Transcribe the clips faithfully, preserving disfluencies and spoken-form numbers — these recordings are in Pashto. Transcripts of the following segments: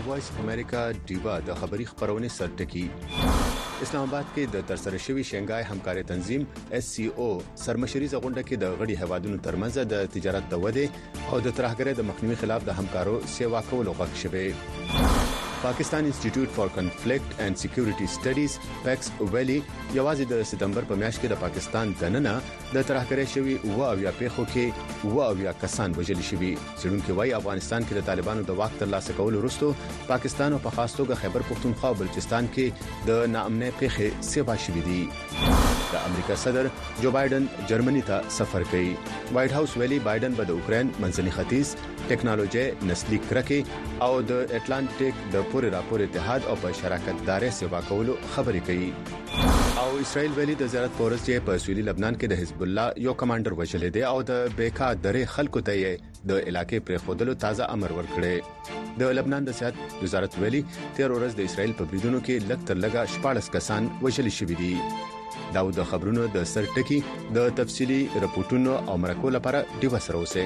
وایس اف امریکا ډیوا د خبري خبرونه سرټکی. اسلام آباد کې د ترسره شوی شنګای همکاري تنظیم اس سی او سرمشري غونډه کې د غړي هوادونو ترمنځ د تجارت د ودې او د ترهګرۍ د مخنیوي خلاف د همکارو سیوا کولو غوښتنه شوه. پاکستان انسټیټیوټ فار کنفلیکټ اینڈ سکیورټي سټډیز پیکس ویلی یوازې د سپتمبر په میاشت کې د پاکستان دننه د ترهګرۍ شوی او اویا پیښو کې او اویا کسان وژل شوي. څېړونکو وايي افغانستان کې د طالبانو د واک ترلاسه کولو وروسته پاکستان او په خاص توګه خیبر پختونخوا او بلوچستان کې د ناامنۍ پیښې سیوا شوې دي. د امریکا صدر جو بایدن جرمني ته سفر کوي. وایټ هاوس ویلي بایدن به د اوکرين منځني ختیځ ټیکنالوژي نسلي کرکې او د اټلانټیک د پوري راپور اتحاد او په شراکت داري سیوا کولو خبرې کوي. او اسرائیل ویلي د زیارت پورس چې په سویلي لبنان کې د حزب الله یو کمانډر وژل دی او د بیکا درې خلکو ته د علاقې پر خودلو تازه امر ورکړي. د لبنان د سیاحت وزارت ویلي تیر ورځ د اسرائیل په بریدونو کې لږ تر لږه شپږ کسان وژل شوي دي. دا د خبرونو د سرټکی د تفصيلي رپورټونو او مرکو لپاره ډیو سره اوسه.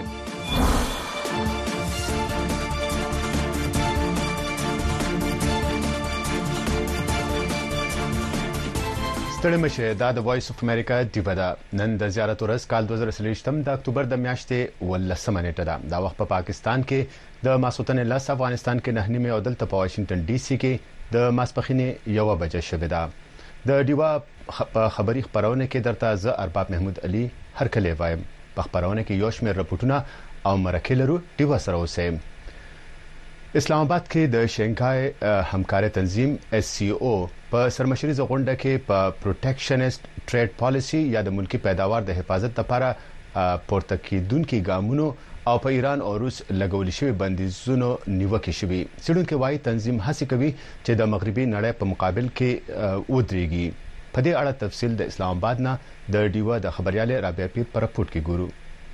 ستړي مشه دا د وایس اف امریکا ډیو ده. نن د زیارت ورځ کال دوه زره څلوېښت د اکتوبر د میاشتې ولسمه نیټه ده. دا وخت په پا پاکستان کې د ماسوتن لاس افغانستان کې نه نیمه او دلته په واشنگټن ډي سي کې د ماسپخینې یو بجې شوه ده. د ډیوا خبري خبرونه کې درته ز ارباب محمود علي هر کله وایم. په خبرونه کې یو شمېر رپورټونه او مرکه لرو ډیوا سره اوسه. اسلام آباد کې د شنګای همکاري تنظیم اس سی او په سرمشري غونډه کې په پروټیکشنست ټریډ پالیسی یا د ملکی پیداوار د حفاظت لپاره پورته کېدونکو ګامونو او په ایران او روس لګول شوی بندیزونو نیوکه شوی. څېړونکو وايي تنظیم هڅه کوي چې د مغربي نړۍ په مقابل کې ودرېږي. په دې اړه تفصیل د اسلام آباد نه د ډیوا د خبريال رابعه پیر پر رپورت کې ګورو.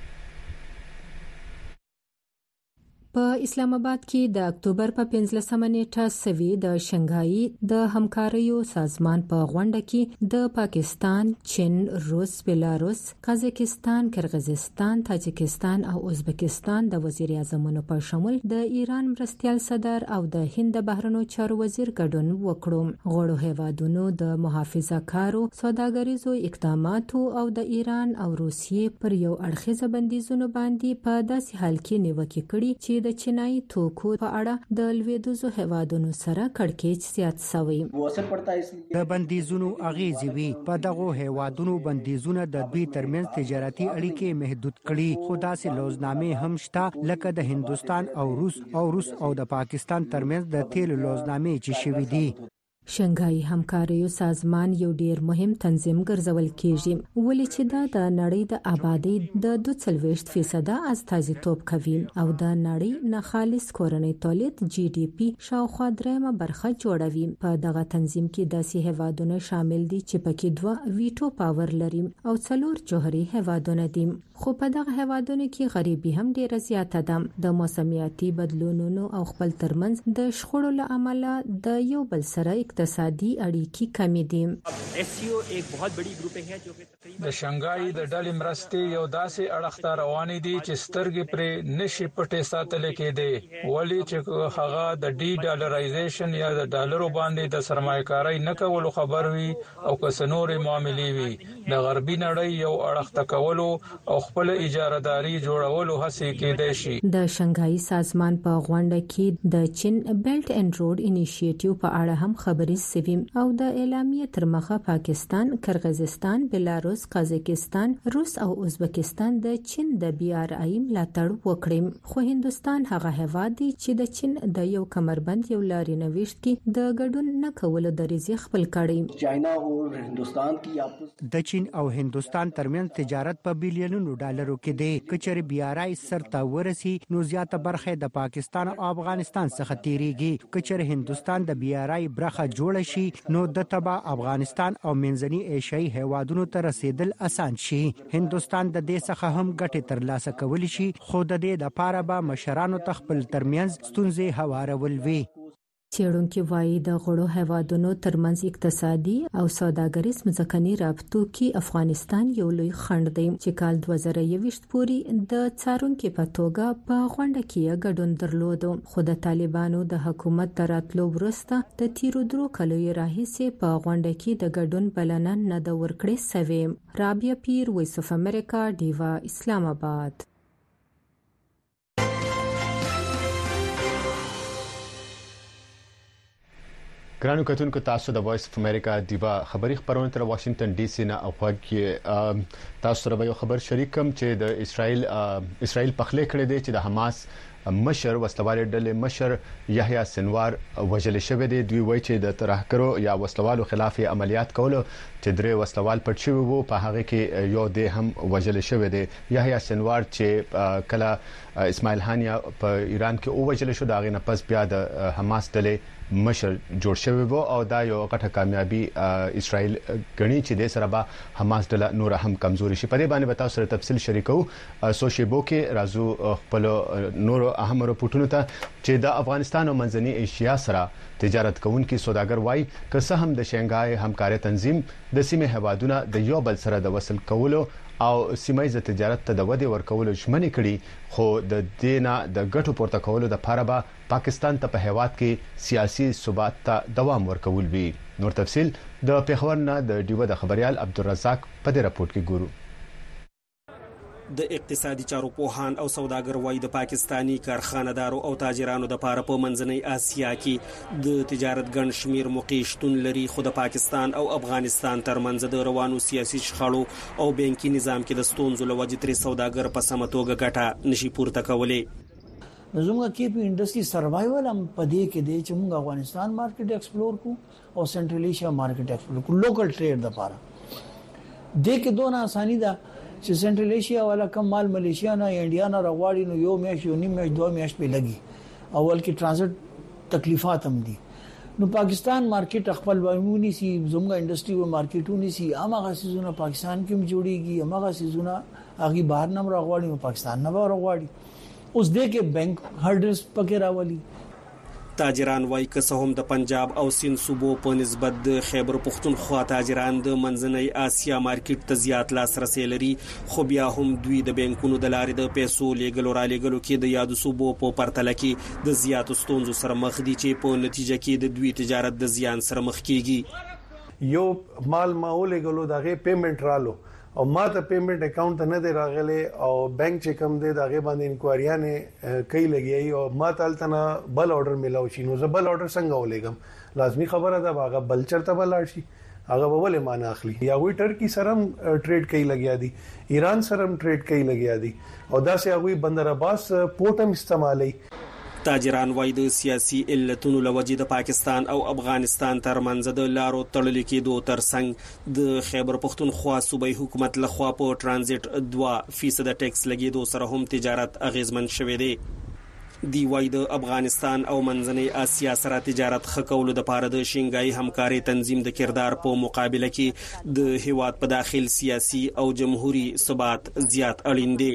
په اسلام آباد کې د اکتوبر په پنځلسمه نیټه سوي د شنګهاي د همکاریو سازمان په غونډه کې د پاکستان، چین، روس، بلاروس، قزاقستان، کرغزستان، تاجکستان او ازبکستان د وزیر اعظمونو په شمول د ایران مرستيال صدر او د هند بهرنیو چارو وزیر ګډون وکړو. غړو هیوادونو د محافظه کارو سوداګریزو اقداماتو او د ایران او روسیې پر یو اړخیزه بندیزونو باندې په داسې حال کې نیوکه کړې چې د چینایي توکو په اړه د لویدوزو هیوادونو سره کړکېچ زیات شوی. د بندیزونو اغیزې وی په دغه هیوادونو بندیزونه د دوی ترمنځ تجارتي اړیکې محدود کړي. خو داسې لوزنامې هم شته لکه د هندستان او روس او روس او د پاکستان ترمنځ د تیل لوزنامې چې شوي دي. شنګهاي همکاریو سازمان یو ډیر مهم تنظیم ګرځول کیږي ولې چې دا د نړۍ د آبادی د دوه څلوېښت فیصد استازیتوب کوي او د نړۍ نه خالص کورنۍ تولید جی ډي پی شاوخوا درېمه برخه جوړوي. په دغه تنظیم کې داسې هیوادونه شامل دي چې پکې دوه ویټو پاور لري او څلور جوهري هیوادونه دي. خو په دغه هیوادونو کې غریبي هم ډیره زیاته ده. د موسمیاتي بدلونونو او خپل ترمنځ د شخړو له امله د یو بل سره اقتصادي اړیکې کمې دي. د شنګای د ډلې مرستې یو داسې اړخته روانې دي چې سترګې پرې نشي پټې ساتل کېدي. ولی چې هغه د ډی ډالرایزیشن یا د ډالرو باندې د سرمایه‌کاري نه کولو خبر وي او که سنوري معاملې وي د غربي نړۍ یو اړخته کولو او خپل اجارهداري جوړولو هڅه کېدای شي. د شنګای سازمان په غونډه کې د چین بیلټ اینډ روډ انیشیټیو په اړه هم خبرې شوې او د اعلامیې تر مخه پاکستان، کرغزستان، بلاروس، قزاقستان، روس او ازبکستان د چین د بي آر آی ملاتړ وکړي. خو هندستان هغه هیواد دی چې د چین د یو کمربند یو لارې نوښت کې د ګډون نه کولو دریځ خپل کړي. د چین او هندستان ترمنځ تجارت په بیلیونونو ډالرو کې دی. کچره بي آر آی سرته ورسي نو زیاته برخه د پاکستان او افغانستان څخه تیریږي. کچره هندستان د بي آر آی برخه جوړ شي نو د تبا افغانستان او منځني ایشیايي هیوادونو ته رسیدل اسان شي. هندستان د دې څخه هم ګټه ترلاسه کولی شي خو د دې لپاره به مشرانو تخپل ترمنځ ستونزې هوارول وي. څېړونکو وایي د غړو هیوادونو ترمنځ اقتصادي او سوداګریز مځکني رابطو کې افغانستان یو لوی خنډ دی چې کال دوه زره یوویشت پورې د څارونکو په توګه په غونډه کې ګډون درلود، خو د طالبانو د حکومت د راتلو وروسته د تیرو درو کلو راهیسې په غونډه کې د ګډون بلنه نه ده ورکړې سوې. رابعه پیر، وایس اف امریکا، ډیوا، اسلام آباد. ګرانو کتونکو، تاسو د وایس اف امریکا دیوا خبری خبرونه تر واشنگټن ډي سي نه اوغه تاسو سره یو خبر شریکم چې د اسرائیل اسرائیل پخله کړی دی چې د حماس مشر وسلوال ډلې مشر یحیی سنوار وژل شوی دی. دوی وایي چې د ترهګرو یا وسلوالو خلاف عملیات کول چې درې وسلوال پټ شوی وو، په هغه کې یو د هم وژل شوی دی. یحیی سنوار چې کله اسماعیل هانیا په ایران کې او وژل شو، دا غي نه پس بیا د حماس ډلې مشر جوړ شوی وو او دا یو غټه کامیابی اسرائیل غني چې د سره به حماس ډله نور هم کمزوري شي. په دې باندې به تاسو سره تفصیل شریکو. سوشيبو کې رازو خپل نور اهم رپورټونو ته چې د افغانستان او منځنۍ ایشیا سره تجارت کوونکي سوداګر وایي که څه هم د شنګای همکاري تنظیم د سیمه هوادونه د یو بل سره د وصل کولو او سیمایي تجارت ته د ودې ورکولو ژمنې کړي، خو د دینه د ګټو پورته کولو د لپاره به پاکستان ته په هیواد کې سیاسي ثبات ته دوام ورکول وي. نور تفصيل د پیښور نه د ډیو د خبريال عبدالرزاق په دې راپورټ کې ګورو. د اقتصادي چارو پوهان او سوداګر وایي د پاکستانی کارخانه‌دارو او تاجرانو د لپاره په منځنۍ اسیا کې د تجارت ګڼ شمیر موقع شتون لري، خو د پاکستان او افغانستان ترمنځ د روانو سیاسي شخړو او بانکي نظام کې د ستونزو لوجې تر سوداګر په سم توګه ګټه نشي پورته کولای. زموږ کې په انډستری سروایول هم پدې کې دی چې موږ افغانستان مارکیټ ایکسپلور کو او سنټرل ایشیا مارکیټ ایکسپلور کو لوکل ټریډ د لپاره. دې کې دونه اساني ده چې سنټرل ایشیا والا کم مال ملیشیا نه یا انډیا نه راغواړي نو یو میاشت یو نیم میاشت دوه میاشت په لګي، اول کې ترانزیت تکلیفات هم دي. نو پاکستان مارکیټ خپل وایمونی سي زموږ انډستری و مارکیټونی سي هغه سيزونه پاکستان کې جوړيږي، هغه سيزونه هغه بهر نه راغواړي او پاکستان نه راغواړي. اوس دې کې بانک هرډرز پکې راولي. تاجران وایي که څه هم د پنجاب او سند صوبو په نسبت د خیبر پختونخوا تاجران د منځنۍ اسیا مارکیټ ته زیات لاسرسي لري، خو بیا هم دوی د بانکونو د لارې د پیسو لیږلو را لیږلو کې د یادو صوبو په پرتله کې د زیاتو ستونزو سره مخ دي چې په نتیجه کې د دوی تجارت د زیان سره مخ کیږي. یو مال ماول غلو دغه پیمنٹ رالو او ماته پیمنٹ اکاؤنٹ نه دی راغلی او بانک چې کوم دی دغه باندې انکوایریا نه کوي لګي او ماته التنا بل آرډر ملاو شي، نو زبل آرډر څنګه ولېګم؟ لازمی خبره ده هغه بل چرته بل شي، هغه ولې مان اخلي. یا وی ټرکی سره ټریډ کوي لګیا دي، ایران سره ټریډ کوي لګیا دي او دا سه هغه بندر عباس پورټم استعمالي. تاجران وایي د سیاسي علتونو لوجې د پاکستان او افغانستان ترمنځ د لارو تړل کېدو ترڅنګ د خیبر پختونخوا صوبایي حکومت لخوا په ترانزیت دوه فیصد ټیکس لګېدو سره هم تجارت اغیزمن شوی دی. دی وایي د افغانستان او منځنۍ اسیا سره تجارت خکولو د پاره د شنګای همکاري تنظیم د کردار په مقابله کې د هیواد په داخل سیاسي او جمهوریت ثبات زیات اړین دی.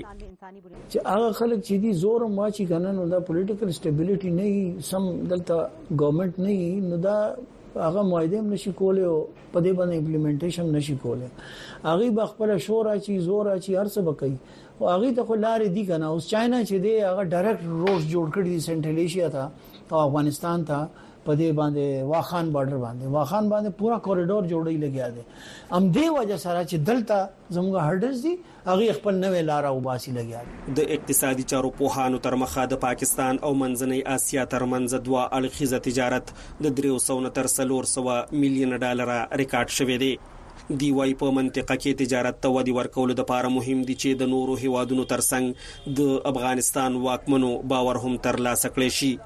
چې هغه خلک چې دي زور ماچی کنه نو دا پولیټیکل سټیبিলিټي نه سم دلته ګورنمنت نه نو دا هغه معاهده نشي کولای او په دې باندې امپلیمنټیشن نشي کولای. هغه بخپل شورا چې زور چې هر څه وکړي او هغه ته خلارې دي کنه. اوس چاینا چې دی هغه ډایرکټ روډ جوړ کړی دي سنټرل ایشیا ته او افغانستان ته په دې باندې واخان بارډر باندې واخان باندې پورا کوریډور جوړی لګیا دی. ام دې وجه سره چې دلته زموږ هرډرز دي هغه خپل نوې لار او باسي لګیا دي. د اقتصادي چارو پوهانو تر مخه د پاکستان او منځنۍ اسیا ترمنځ دوه اړخیزه تجارت د درې سوه تر څلور سوه میلیون ډالر ریکارډ شوی دی. دی وايي په منطقه کې تجارت ته ودی ورکول د لپاره مهم دي چې د نورو هیوادونو ترڅنګ د افغانستان واکمنو باور هم ترلاسه کړي شي.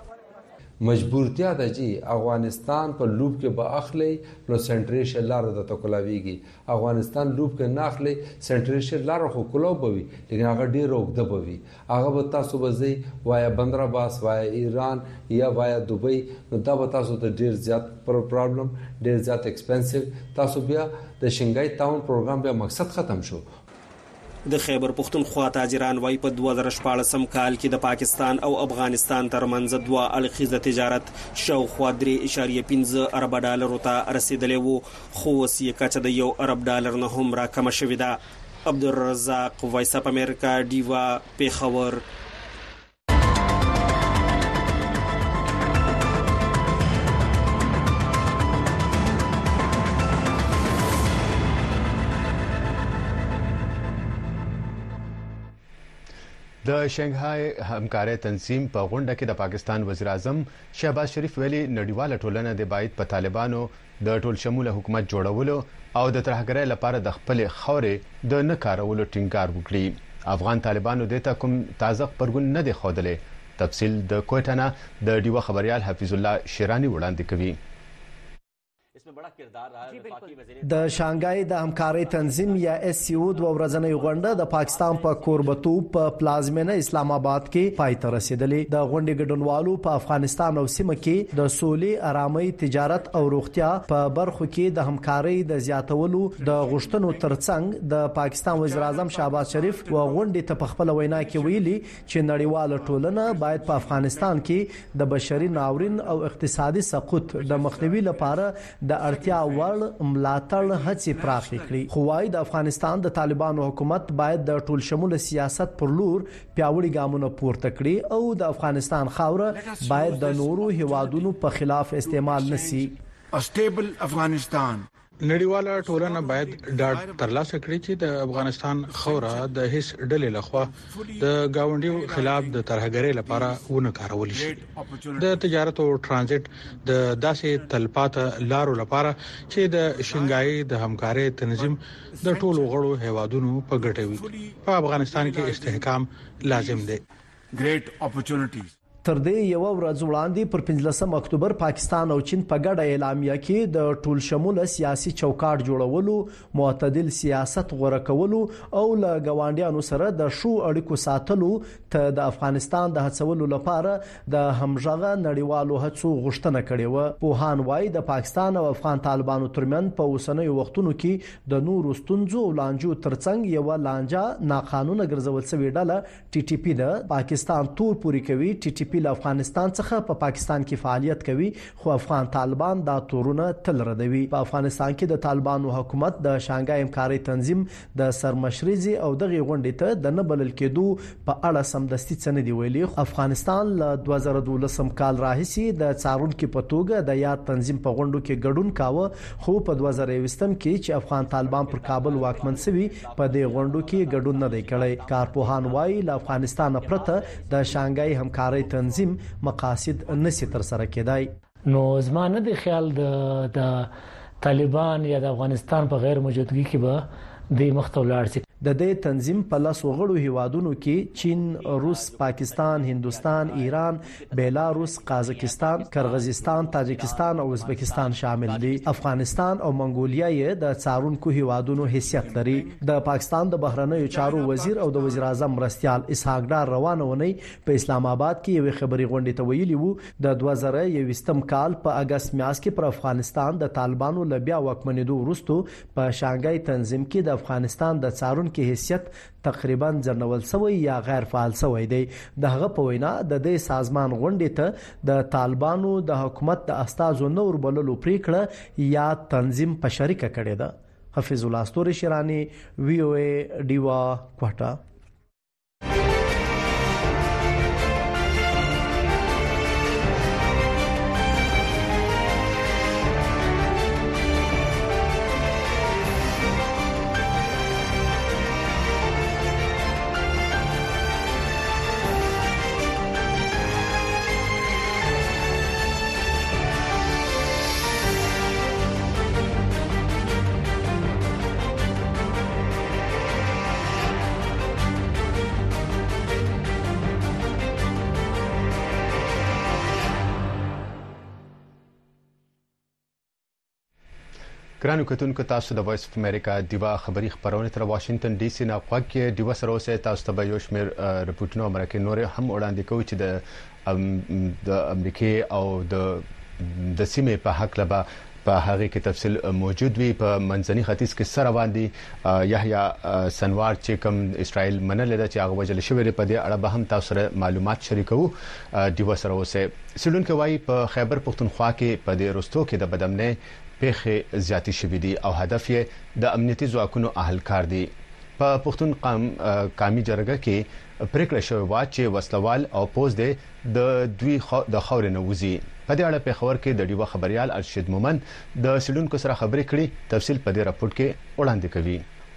مجبورتیا ده چې افغانستان په لوب کې به اخلي نو سنټریشل لار د تکلاویږي. افغانستان لوب کې نه اخلي سنټریشل لار خو کولو بوي لیکن هغه ډیر وګد بوي. هغه به تاسو به زی وایا بندر عباس وایا ایران یا وایا دوبۍ نو دا به تاسو ته ډیر زیات پرابلم ډیر زیات ایکسپنسیو. تاسو بیا د شنګای تاون پروګرام بیا مقصد ختم شو. د خیبر پختونخوا تاجران وايي په دوه زره شپاړسم کال کې د پاکستان او افغانستان ترمنځ دوه اړخیزه تجارت شاوخوا درې اعشاریه پنځه ارب ډالرو ته رسیدلی وو، خو اوس یې کچه د یو ارب ډالر نه هم راکمه شوې ده. عبدالرزاق، وایس اپ امریکا، ډیوا، پیښور. د شنګهای همکارۍ تنظیم په غونډه کې د پاکستان وزیر اعظم شهباز شریف ویلي نړیواله ټولنه د باید په طالبانو د ټول شموله حکومت جوړولو او د ترهګرۍ لپاره د خپل خورې د نه کارولو ټینګار وکړي. افغان طالبانو د تا کوم تازه خبرګون نه دی خوده. تفصیل د کوټه نه د ډیوا خبريال حفیظ الله شیرانی وړاندې کوي. د شانګهای د همکارۍ تنظیم یا اس سی او د ورځنۍ غونډه د پاکستان په کوربتوب په پلازمینه اسلام آباد کې پای ته رسیدلې. د غونډې ګډونوالو په افغانستان او سیمه کې د سولې، آرامۍ، تجارت او روغتیا په برخو کې د همکارۍ د زیاتولو د غوښتنو ترڅنګ د پاکستان وزیر اعظم شهباز شریف و غونډې ته په خپل وینا کې ویلي چې نړیواله ټولنه باید په افغانستان کې د بشري ناورین او اقتصادي سقوط د مخنیوي لپاره د اړتیا وړ ملاتړ هڅې پراخې کړي. خو وايي د افغانستان د طالبانو حکومت باید د ټول شموله سیاست پر لور پیاوړي ګامونه پورته کړي او د افغانستان خاوره باید د نورو هیوادونو په خلاف استعمال نشي. استیبل افغانستان نړیواله ټولنه باید ډاډ ترلاسه کړي چې د افغانستان خوره د هیڅ ډلې لخوا د گاونډیو خلاف د ترهګرۍ لپاره ونه کارول شي. د تجارت او ترانزیت د داسې تلپاته لارو لپاره چې د شنګهای د همکارۍ تنظیم د ټولو غړو هیوادونو په ګټه وي. په افغانستان کې استحکام لازم دی. ګریټ اپورچونټیز. تر دې یو ورځ وړاندې پر پنځلسم اکتوبر پاکستان او چین په ګډه اعلامیه کې د ټول شموله سیاسي چوکاټ جوړولو، معتدل سیاست غوړه کولو او له ګاونډیانو سره د شو اړیکو ساتلو ته د افغانستان د هڅولو لپاره د همغږه نړیوالو هڅو غوښتنه کړې و. پوهان وايي د پاکستان او افغان طالبانو ترمن په اوسنیو وختونو کې د نورو ستونزو او لانجو ترڅنګ یو لانجه ناقانونه ګرځول شوې ډله ټي ټي پی د پاکستان تور پوری کوي. ټي ټي پی له افغانستان څخه په پاکستان کې فعالیت کوي، خو افغان طالبان دا تورونه تل ردوي. په افغانستان کې د طالبانو حکومت د شانګهای همکارۍ تنظیم د سرمشريزي او دغه غونډې ته د نه بلل کېدو په اړه سمدستي څه نه دی ویلي. افغانستان له دوه زره دولسم کال راهیسي د څارونکو په توګه د یاد تنظیم په غونډو کې ګډون کاوه، خو په دوه زره یوویشتم کې چې افغان طالبان پر کابل واکمن شوي په دې غونډو کې ګډون نه دی کړی. کارپوهان وايي له افغانستان پرته د شانګهای همکارۍ تنظیم مقاصد نسی تر سره کېدای. نو زمانه د خیال د د طالبان یا د افغانستان په غیر موجودګي کې به د مختلف شي. د دې تنظیم په لاس وغړو هیوادونو کې چین، روس، پاکستان، هندوستان، ایران، بیلاروس، قازقستان، کرغزستان، تاجکستان او ازبکستان شامل دي. افغانستان او منګولیا یې د څارونکو هیوادونو حیثیت لري. د پاکستان د بهرنیو چارو وزیر او د وزیر اعظم مرستيال اسحاق ډار روانه ونی په اسلام آباد کې یو خبري غونډه ته ویلي وو د دوه زره یوویشتم کال په اگست میاشت کې پر افغانستان د طالبانو لبیا واکمنېدو وروسته په شانګهای تنظیم کې د افغانستان د څارون کې حیثیت تقریبا ځنول سوی یا غیر فعال سوی دی. د هغه په وینا د دې سازمان غونډې ته د طالبانو د حکومت د استازو نور بللو پریکړه یا تنظیم په شریکه کړې ده. حفیظ الله استوري شیرانی، وی او ای، ډیوا، کوټه. ګرانو کتونکو، تاسو د وایس اف امریکا دیوا خبری خبرونه تر واشنگټن ډي سي نه خوا کې دیوا سره اوسه تاسو ته یو شمېر رپورټونه امریکا نور هم وړاندې کوي چې د د امریکا او د د سیمې په حق لبا په هغه کې تفصیل موجود وي. په منځني ختیځ کې سره باندې یحیی سنوار چې کوم اسرائیل منل د چې هغه وجل شوی په دې اړه به هم تاسو سره معلومات شریکو. دیو سره اوسه سړونکو وايي په خیبر پختونخوا کې په دې رستو کې د بدامنۍ پیښې زیاتې شوې دي او هدف یې د امنیتي ځواکونو اهلکار دي. په پختون قام قامي جرګه کې پریکړه شوې و چې وسلوال او پوز د دوی د خاورې نه وځي. په دې اړه په خبر کې د ډیوا خبريال ارشد مومن د سړونکو سره خبرې کړې. تفصیل په دې راپورټ کې وړاندې کوي.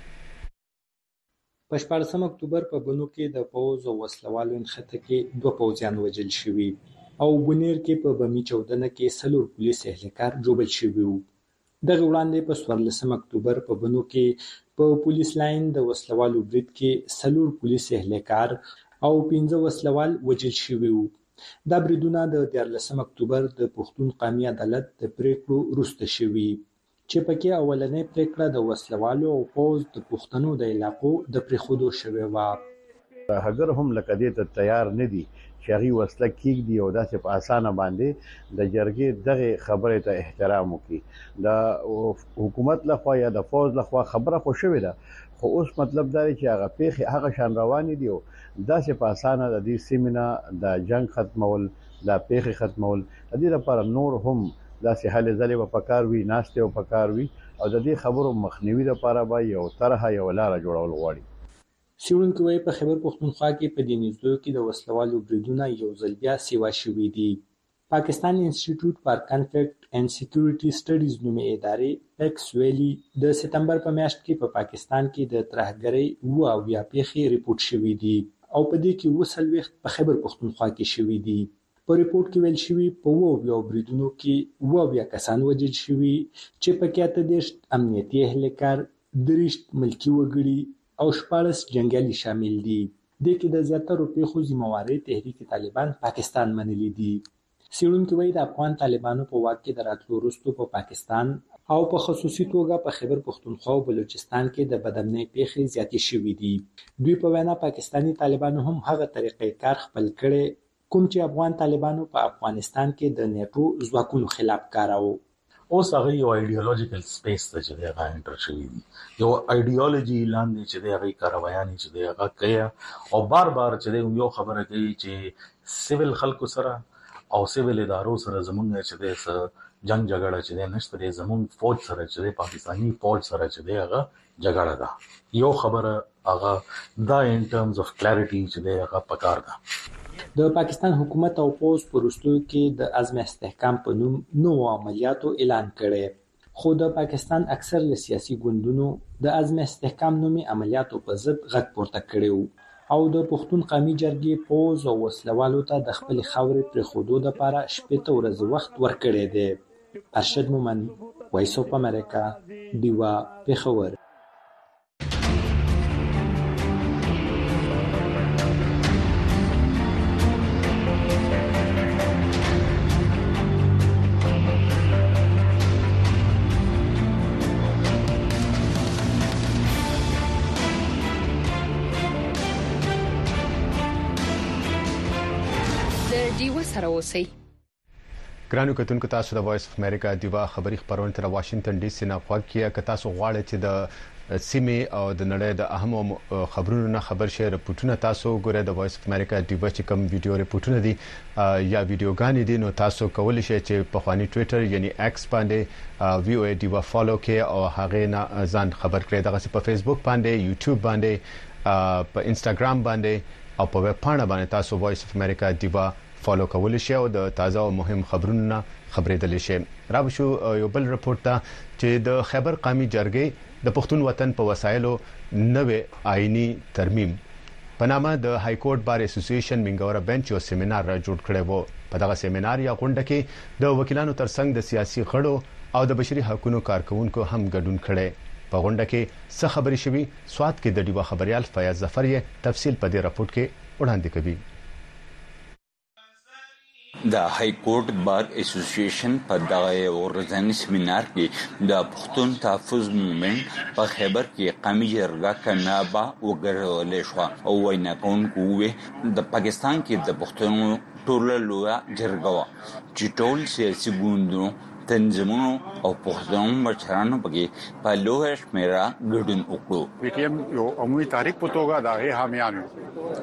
په شپاړسم اکتوبر په بنو کې د پوز او وسلوالو نښته کې دوه پوځیان وژل شوي او بنیر کې په بمی چودنه کې څلور پولیس اهلکار جوړل شوي وو. دغه وړاندې په څوارلسم اکتوبر په بنو کې په پولیس لاین د وسلوالو برید کې څلور پولیس اهلکار او پنځه وسلوال وژل شوي وو. دا بریدونه د دیارلسم اکتوبر د پښتون قومي عدالت د پریکړو وروسته شوي چې پکې اولنۍ پریکړه د وسلوالو او پوز د پښتنو د علاقو د پریښودو شوې وه. هغه هم لکه دې ته تیار نه دي چې هغه وسله کېږدي او داسې په اسانه باندې د جرګې دغه خبره ته احترام وکړي. د حکومت لخوا یا د فوج لخوا خبره خو شوې ده خو اوس مطلب دا دی چې هغه پیښې هغه شان روانې دي او داسې په اسانه د دې سیمینه د جنگ ختمول د پیښې ختمول د دې لپاره نور هم داسې حل ځلې په پکار وي ناشته او پکار وي او د دې خبرو مخنیوي لپاره به یو طرحه یو لار جوړول غواړي. سیونکو وی په خیبر پختونخوا کې په دې نږدې کې د وسلوالو بریدونه یو ځل بیا سیوا شوي دي. پاکستان انسټیټیوټ فار کنفلیکټ اینڈ سکیورټي سټډیز نومي ادارې پیکس ویلي د سپتمبر په میاشت کې په پا پاکستان کې د ترهګرۍ اوه اویا پیښې ریپورت شوي دي او په دې کې اووه څلوېښت په خیبر پختونخوا کې شوي دي. په ریپورت کې ویل شوي په اووه اویا بریدونو کې اووه اویا کسان وژل شوي چې پکې اته دېرش امنیتي اهلکار، دېرش ملکي وګړي او شپاړس جنګیالي شامل دي. دې کې د زیاترو پیښو ذمہواري تحریک طالبان پاکستان منلي دي. څېړونکي وایي د افغان طالبانو په واک کې د راتلو وروسته په پاکستان او په خصوصي توګه په خیبر پختونخوا او بلوچستان کې د بدامنۍ پیښې زیاتې شوي دي. دوی په وینا پاکستاني طالبانو هم هغه طریقې کار خپل کړی کوم چې افغان طالبانو په افغانستان کې د نیټو ځواکونو خلاف کاراوه. اوس هغه یو ایډیالوژیکل سپیس ته چې هغه انټر شوی دی، یو ایډیالوژي لاندې چې هغه کاروایان چې هغه کوي او بار بار چې یو خبره کوي چې سیویل خلکو سره او سیویل ادارو سره زمونږ چې د جنگ جګړه چې نشته زمونږ فوج سره چې پاکستاني فوج سره چې هغه جګړه ده. یو خبره هغه دا ان ټرمز اف کلیریټي چې هغه پکار ده. د پاکستان حکومت او پوز په وروستیو کې د عزم استحکام په نوم نوو عملیاتو اعلان کړی خو د پاکستان اکثر له سیاسي ګوندونو د عزم استحکام نومي عملیاتو په ضد غږ پورته کړی او د پښتون قومي جرګې پوز او وسلوالو ته د خپل خاورې پرېښودو دپاره شپېته ورځې وخت ورکړی دی. ارشد مومن، وایس اف امریکا، ډیوا، پېښور. سره اوسئ. ګرانو کتونکو تاسو د وایس اف امریکا دیوا خبری خبرونه تر واشنگټن ډي سي نه خوښیه که تاسو غواړئ چې د سیمه او د نړۍ د اهم خبرونو نه خبر شي رپورټونه تاسو ګورئ د وایس اف امریکا دیوا چې کوم ویډیو رپورټونه دي یا ویډیوګانې دي نو تاسو کولی شئ چې په خواني ټوئیټر یعنی ایکس باندې وی او ای دیوا فالو کړئ او هغه نه ځان خبر کړئ. دغه په فیسبوک باندې، یوټیوب باندې، په انستګرام باندې او په ویب پاڼه باندې تاسو وایس اف امریکا دیوا فالو کولی شئ او د تازه او مهم خبرونو خبرېدلی شئ. راوښو یو بل رپورټ ته چې د خیبر قومي جرګې د پښتون وطن په وسایلو نوې آئینی ترمیم په نامه د های کورټ بار اسوسییشن منګوره بنچ یو سیمینار را جوړ کړی وو. په دغه سیمینار یا غونډه کې د وکیلانو ترڅنګ د سیاسي غړو او د بشري حقوقو کارکونکو هم ګډون کړي. په غونډه کې څه خبرې شوي سواد کې د ډیوا خبريال فیاض ظفر یې تفصیل په دې رپورټ کې وړاندې کوي. د های کورټ بار اسوسییشن په دغه ورځنی سیمینار کې د پښتون تحفظ موومېنټ په خیبر کې قومي جرګه کنابه وګرځول شو او وینا کوونکو د پاکستان کې د پښتون ټول لوی جرګه چې ټول سیاسي ګوندونو تنظیمونو او پښتون مشرانو پکې په لوړ شمیره ګډون وکړو. پی ټی ایم یو عمومي تاریخ په توګه د هغه حامیان یو.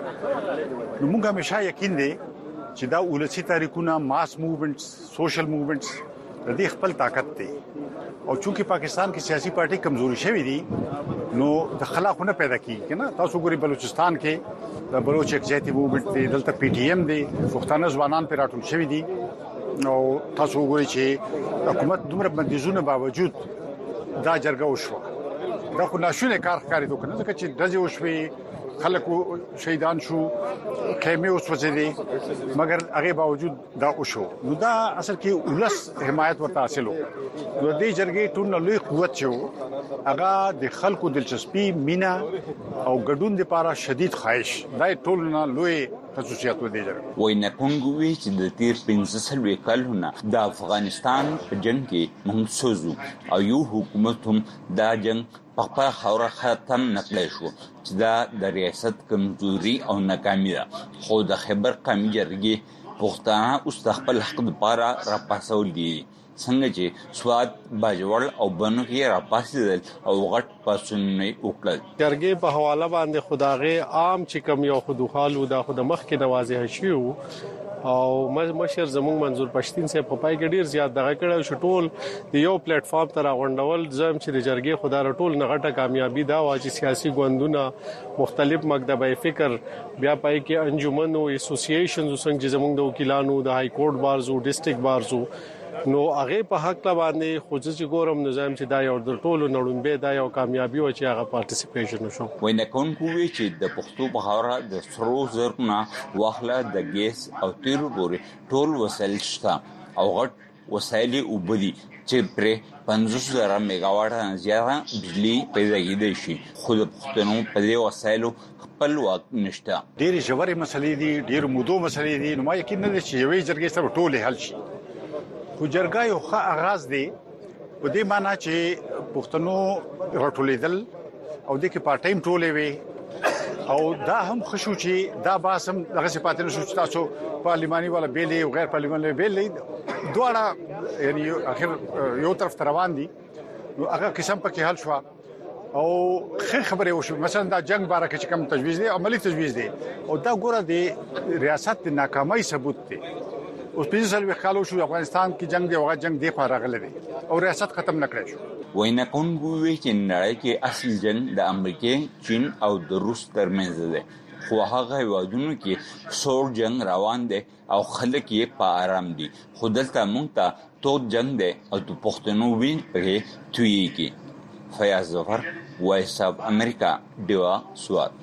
نو موږ همیشه یقین دی چې دا ولسی تاریخونه ماس موومېنټس سوشل موومېنټس د دې خپل طاقت دی او چونکی پاکستان کې سیاسي پارټي کمزوري شوې دي نو د خلاقونه پیدا کیږي نه. تاسو ګوري بلوچستان کې د بلوچ اکزیټیو موومېنټ دی، دلته پی ټی ایم دی، پښتانه ځوانان پر راټول شوي دي او تاسو ګوري چې حکومت دومره بندیزونه باوجود دا جرګه وشوه. دا خو ناشونه کار ښکاري دوه کنه ځکه چې دځه وشوي خلکو شهیدان شو خیمه وسوځېدې مګر هغه باوجود دا وشو. نو دا اصل کې ولس حمایت ورته حاصلو. نو دې جرګې ټول لوی قوت شو هغه د خلکو دلچسپي مینا او ګډون لپاره شدید خواهش دا ټول نه لوی خصوصیات ودی جرګه. وای نه کونګوي چې د تیر پنځه سلوي کلونه د افغانستان په جنگ کې منسوزو او یو حکومت هم دا جنگ په خپل خوره ختم نکړی شو چې دا د ریاست کمزوري او ناکامي ده. خو د خیبر قومي جرګې پښتانه اوس د خپل حق لپاره راپاسول دي څنګه چې سواد باجوړ او بنو کې راپاسېدل او غټ پاسونه وکړل. جرګې په حواله باندې خداغه عام چې کم یو خودخالو دا خود مخ کې نوازه شیو او مشر زموږ منظور پښتين سه په پای کې ډیر زیات دغه کړه شو ټول د یو پلیټ فارم تر غونډول زم چې د جرګې خدای ټول نغټه کامیابی دا واجی سیاسي ګوندونه مختلف مکتبه فکر بیا پای کې انجمن او اسوسییشنز څنګه زموږ د وکیلانو د های کورټ بارزو ډیسټریکټ بارزو نو هغه په حق لا باندې خوځي ګورم نظام چې دا یو د ټولو نړومبه دا یو کامیابی و چې هغه پارټیسیپیشن وشو. وای نه کون کوی چې د پښتو بهاره د سرو زرنا واخله د ګیس او تیر ګوري ټول وسایل شته او غټ وسایل وبدي چې پرې پنځوس زره میگاواټ زیاته بجلی پیدا کیدای شي. خو د پښتنو په دې وسایلو خپل واک نشته. ډېر ژورې مسلې دي، ډېر مودو مسلې دي. نو ما یقین نه چې یوې جرګې سره ټول حل شي. خو جرګه یو ښه آغاز دی په دې معنی چې پښتنو راټولېدل او د کې پارټ ټایم ټولې وي او دا هم خوشو چې دا باسم دغه صفات نه شو چې تاسو پارلماني ولا بیلې او غیر پارلماني بیلې دواړه یعنی اخر یو طرف روان دي. نو هغه قسم پکې حل شو او خیر خبره وشو. مثلا دا جنگ باره کې کوم تجویز دی عملی تجویز دی او دا ګوره د ریاست د ناکامۍ ثبوت دی. اوس په ځل وکالو شو افغانستان کې جنگ دی او جنگ دی په راغله دی او ریاست ختم نکړی شو. وای نه کونګو وی چې نړۍ کې اصل جنگ د امریکا چین او د روس ترمنځ دی. خو هغه وادونو کې سور جنگ روان دی او خلک یې په آرام دي. خو دلته مونږ ته تو جنگ دی او د پښتنو وین په تویږي. فیاض ظفر وایس اف امریکا دیوا سواد.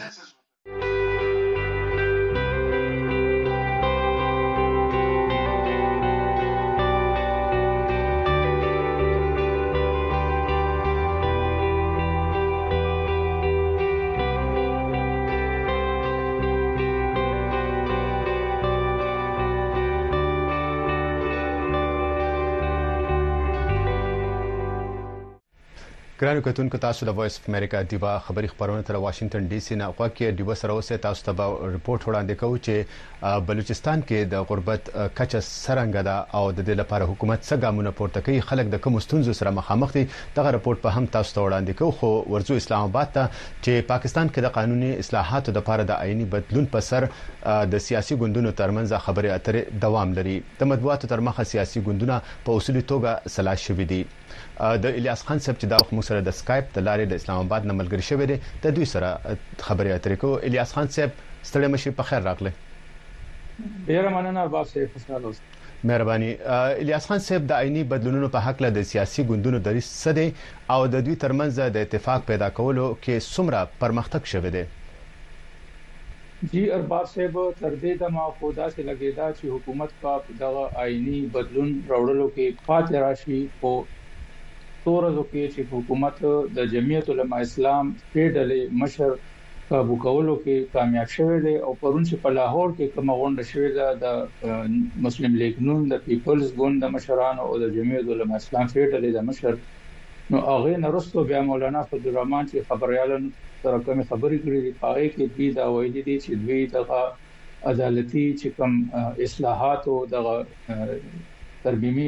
ګرانو کتونکو تاسو د وایس اف امریکا دیوا خبری خبرونه تر واشنگټن ډي سي نه غواکې دیوا سره اوسه تاسو ته رپورت وړاندې کوو چې بلوچستان کې د غربت کچه سرنګ ده او د دې لپاره حکومت څه ګامونه پورته کوي، خلک د کوم ستونزو سره مخامخ دي. دغه رپورت په هم تاسو ته وړاندې کوو. خو ورزو اسلام آباد ته چې پاکستان کې د قانوني اصلاحاتو لپاره د آئینی بدلون په سر د سیاسي ګوندونو ترمنځ خبرې اترې دوام لري. د مطبوعاتو تر مخه سیاسي ګوندونه په اصولي توګه سلا شوي دي. د الیاس خان صاحب چې دا وخت مو سره د اسکایپ د لارې د اسلام آباد نه ملګری شوی دی د دوی سره خبرې اترې کوو. الیاس خان صاحب ستړي مشي په خیر راغله. ډیره مننه ارباب صاحب، خوشاله اوسئ. مهرباني. الیاس خان صاحب د آئینی بدلونونو په حق له د سیاسي ګوندونو دریځ څه دی او د دوی ترمنځ د اتفاق پیدا کولو کې څومره پرمختګ شوی دی؟ جی ارباب صاحب، تر دې د معقودا سے لګیدا چې حکومت په دغه آئینی بدلون راوړلو کې پاتې راشي. په تورزو کې چې حکومت د جمعیت العلماء اسلام فیډرل مشر کابو کولو کې کامیاب شوه دی او پرون چې په لاهور کې کوم غونډه شوه ده د مسلم لیگ نون د پیپلز ګوند د مشرانو او د جمعیت العلماء اسلام فیډرل د مشر نو هغه نرستو بیا مولانا فضل الرحمن چې خبريالانو سره کوم خبرې کړې دي هغه کې دوی دا ویلي دي چې دوی دغه عدالتي چې کوم اصلاحات او دغه ترمیمي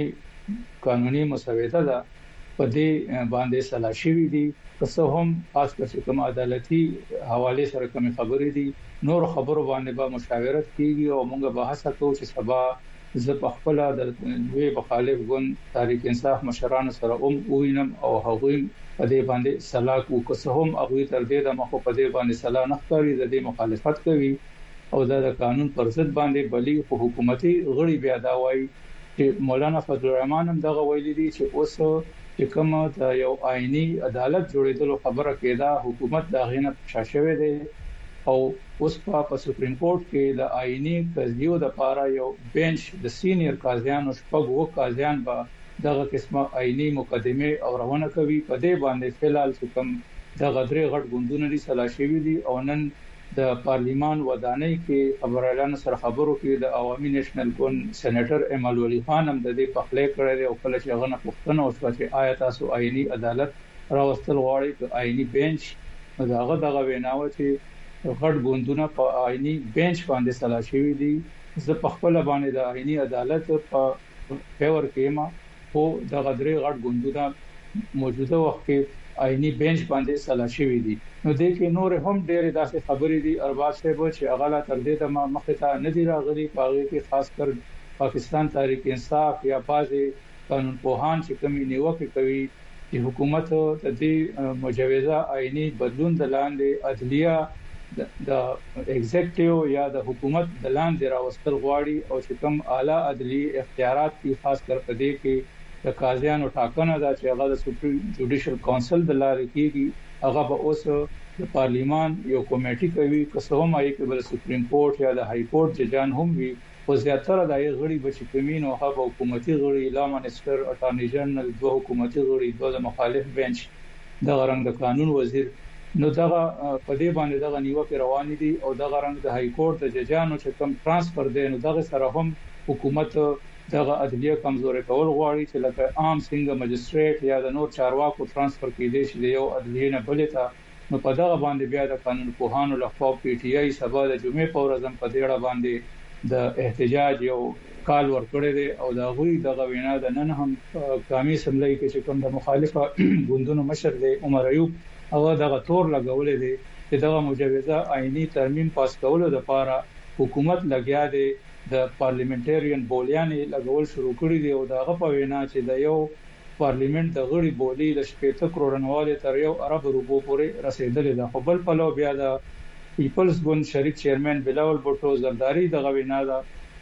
قانوني مسوده ده په دې باندې سلا شوی دي که هم خاص کر کوم عدالتي حواله سره کوم خبرې دي نور خبرو باندې به مشاورت کیږي او موږ به هڅه کوو چې سبا زه په خپل د دوی مخالف ګون تاریخ انصاف مشرانو سره هم وینم او هغوی په دې باندې سلا کوو که هم هغه تر دې د مخ په دې باندې سلا نه کوي د دې مخالفت کوي او دا د قانون پر ضد باندې بلی په حکومتي غړي بیا دا وایي چې مولانا فضل الرحمن هم دا ویلي دي چې اوس چې کوم د یو آئینی عدالت جوړېدلو خبره کېده حکومت دا غینه شاشوي دي او اوس په سپریم کورټ کې د آئینی قضیو د لپاره یو بنچ د سینیئر قاضیانو شپږ وو قاضیان به دغه قسمه آئینی مقدمه او روانه کوي په دې باندې فلال کوم د غدري غټ ګوندونه دي سلاشوي دي او نن د پارلیمان ودانۍ کې خبريالانو سره خبرو کې د عوامي نېشنل ګون سېنیټر ایمل ولی خان هم د دې پخلې کړې او کله چې غنه پښتنه او چې آیا تاسو آئینی عدالت راوستل غواړي چې آئینی بنچ دغه دغه ویناوه چې غټ ګوندونه په آئینی بنچ باندې سلاشوي دي زه په خپل باندې د آئینی عدالت په فیور کې ما او د غدري غټ ګوندونه موجوده وخت کې آئینی بنچ باندې سلاشوي دي نو د کې نور هم ډېر داسې خبرې دي ارباب صاحب چې اغاله تر دې ته مخه ته نه دی راغلي پاغي کې خاص کر پاکستان تحریک انصاف یا بازي قانون پوهان چې کومې نیوکه کوي چې حکومت د دې مجوزه آئینی بدلون د لاندې عدلیه د ایگزیکټیو یا د حکومت د لاندې راوستل غواړي او چې کوم اعلی عدلی اختیارات کې خاص کر پدې کې د قاضیانو ټاکنه دا چې هغه د سپریم جوډیشل کونسل د لارې کېږي هغه به اوس د پارلیمان یو کمیټي کوي که څه هم آی کې بل سپریم کورټ یا د های کورټ ججان هم وي او زیاتره د غړي بچی کمین او هغه حکومتي غړي لا منسټر اټارنی جنرال دوه حکومتي غړي دوه مخالف بنچ د رنګ د قانون وزیر نو دغه په دې باندې دغه نیوکه روان دي او دغه رنګ د های کورټ د ججانو چې کوم ترانسفر دي نو دغه سره هم حکومت دغه عدلیه کمزوري کول غواړي چې لکه عام څنګه مجستریټ یا د نور چارواکو ترانسفر کېدي چې یو عدلیه نه بلته نو په دغه باندې بیا د قانون پوهانو لخوا پی ټی آی سبا د جمعې په ورځ په دېړه باندې د احتجاج یو کال ورکړی دی او دا غوي دغه وینا د نن هم قومي سملای کې چې کوم د مخالفه ګوندونو مشر دی عمر ایوب هغه دغه تور لګولې دی چې دغه مجوزه آئینی ترمیم پاس کولو لپاره حکومت لګیا دی د پارلیمنټریان بولیانې لګول شروع کړی دی او دغه په وینا چې د یو پارلیمنت د غړي بولی د شپږ کروڑنواله تر یو ارب روپو پورې رسیدلې ده خو بل په لو بیا د پیپلز ګوند شریک چیرمن بلاول بوټو زرداری دغه وینا ده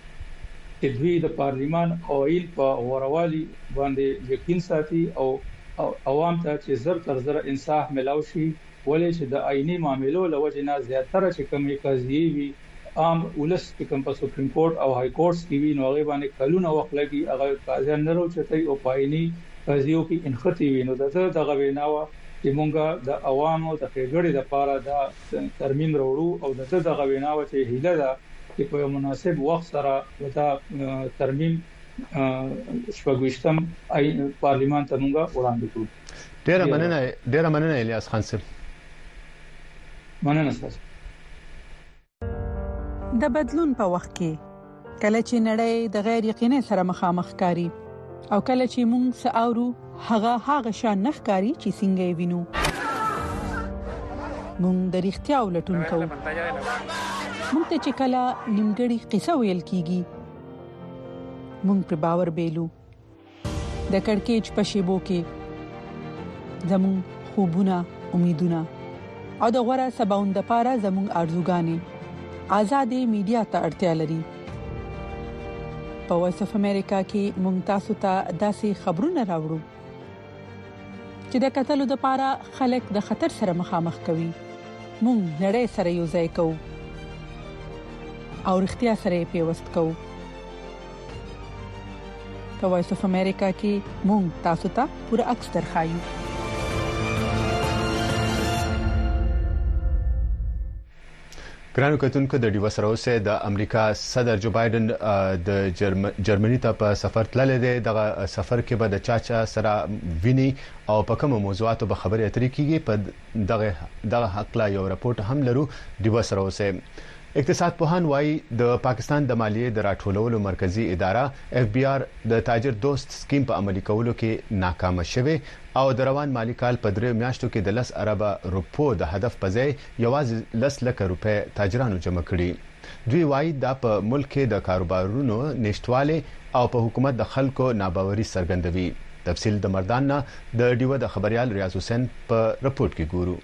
چې دوی د پارلیمان اویل په وروالی باندې یقین ساتي او عوام ته چې زر تر زر انصاف ملاوي شي ولې چې د آئینی معاملو لوجه نه زیاتره چې کمی قضیې وي عام ولس کوم په سپریم کورټ او های کورټس کې وی نو هغه باندې کلونه وخت لګي هغه قاضیان نه راوچتي او پایني قضیو کې انختی وینو دغه دغه ویناوه چې مونږه د عوامو د خېګړې لپاره د ترمیم وروړو او دغه دغه ویناوه چې هیله ده چې په مناسب وخت سره وتا ترمیم شپږويشتم پارلیمان ته مونږه وړاندې کړو ډیر مننه ډیر مننه الیاس خان صاحب مننه تاسو د بدلون په وخت کې کله چې نړۍ د غیر یقیني سره مخامخ کاری او کله چې موږ ساورو هغه هغه شان نخکاری چې څنګه وینو موږ د اړتیا ولټون کوو موږ ته چې کله نیمګړی قصه ویل کیږي موږ په باور بیلو د کڑکېچ په شیبو کې زموږ خوبونه امیدونه او د غوړه سباوند لپاره زموږ ارزوګانې آزادې میډیا ته اړتیا لري په وایس اف امریکا کې موږ تاسو ته داسې خبرونه راوړو چې د قتل لپاره خلک د خطر سره مخامخ کوي موږ نړۍ سره یو ځای کوو او اړتیا سره پیوست کوو په وایس اف امریکا کې موږ تاسو ته پوره عکس درخایو ګرانو کتونکو د ډیو سره اوسه د امریکا صدر جو بایدن د جرمني ته په سفر تللی دی دغه سفر کې به د چاچا سره ویني او په کوم موضوعاتو به خبرې اترې کیږي په دغه دغه حق لا یو راپورټ هم لرو ډیو سره اوسه اقتصاد پوهان وایي د پاکستان د مالیې د راټولولو مرکزی اداره اف بی آر د تاجر دوست سکیم په عملي کولو کې ناکام شوه او د روان مالی کال په درې میاشتو کې د لس اربه روپو د هدف په ځای یوازې لس لک روپې تاجرانو جمع کړي. دوی وایي دا په ملک کې د کاروبارونو نشټواله او په حکومت د خلکو ناباوري څرګندوي. تفصیل د مردان نه د ډیو د خبريال ریاض حسین په رپورت کې ګورو.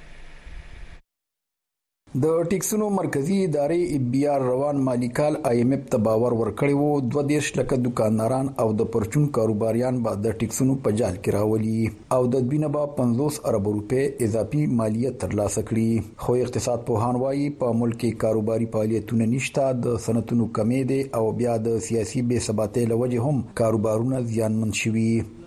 د ټیکسونو مرکزی ادارې ای بی آر روان مالی کال آی ایم ایف ته باور ورکړی وو دوه دیرش لکه دکانداران او د پرچون کاروباریان به د ټیکسونو په جال کې راولي او د دوی نه به پنځوس ارب روپے اضافي مالیه ترلاسه کړي. خو اقتصاد پوهان وایي په ملک کې کاروباري فعالیتونه نشته، د صنعتونو کمی دي او بیا د سیاسي بې ثباتۍ له وجې هم کاروبارونه زیانمن شوي.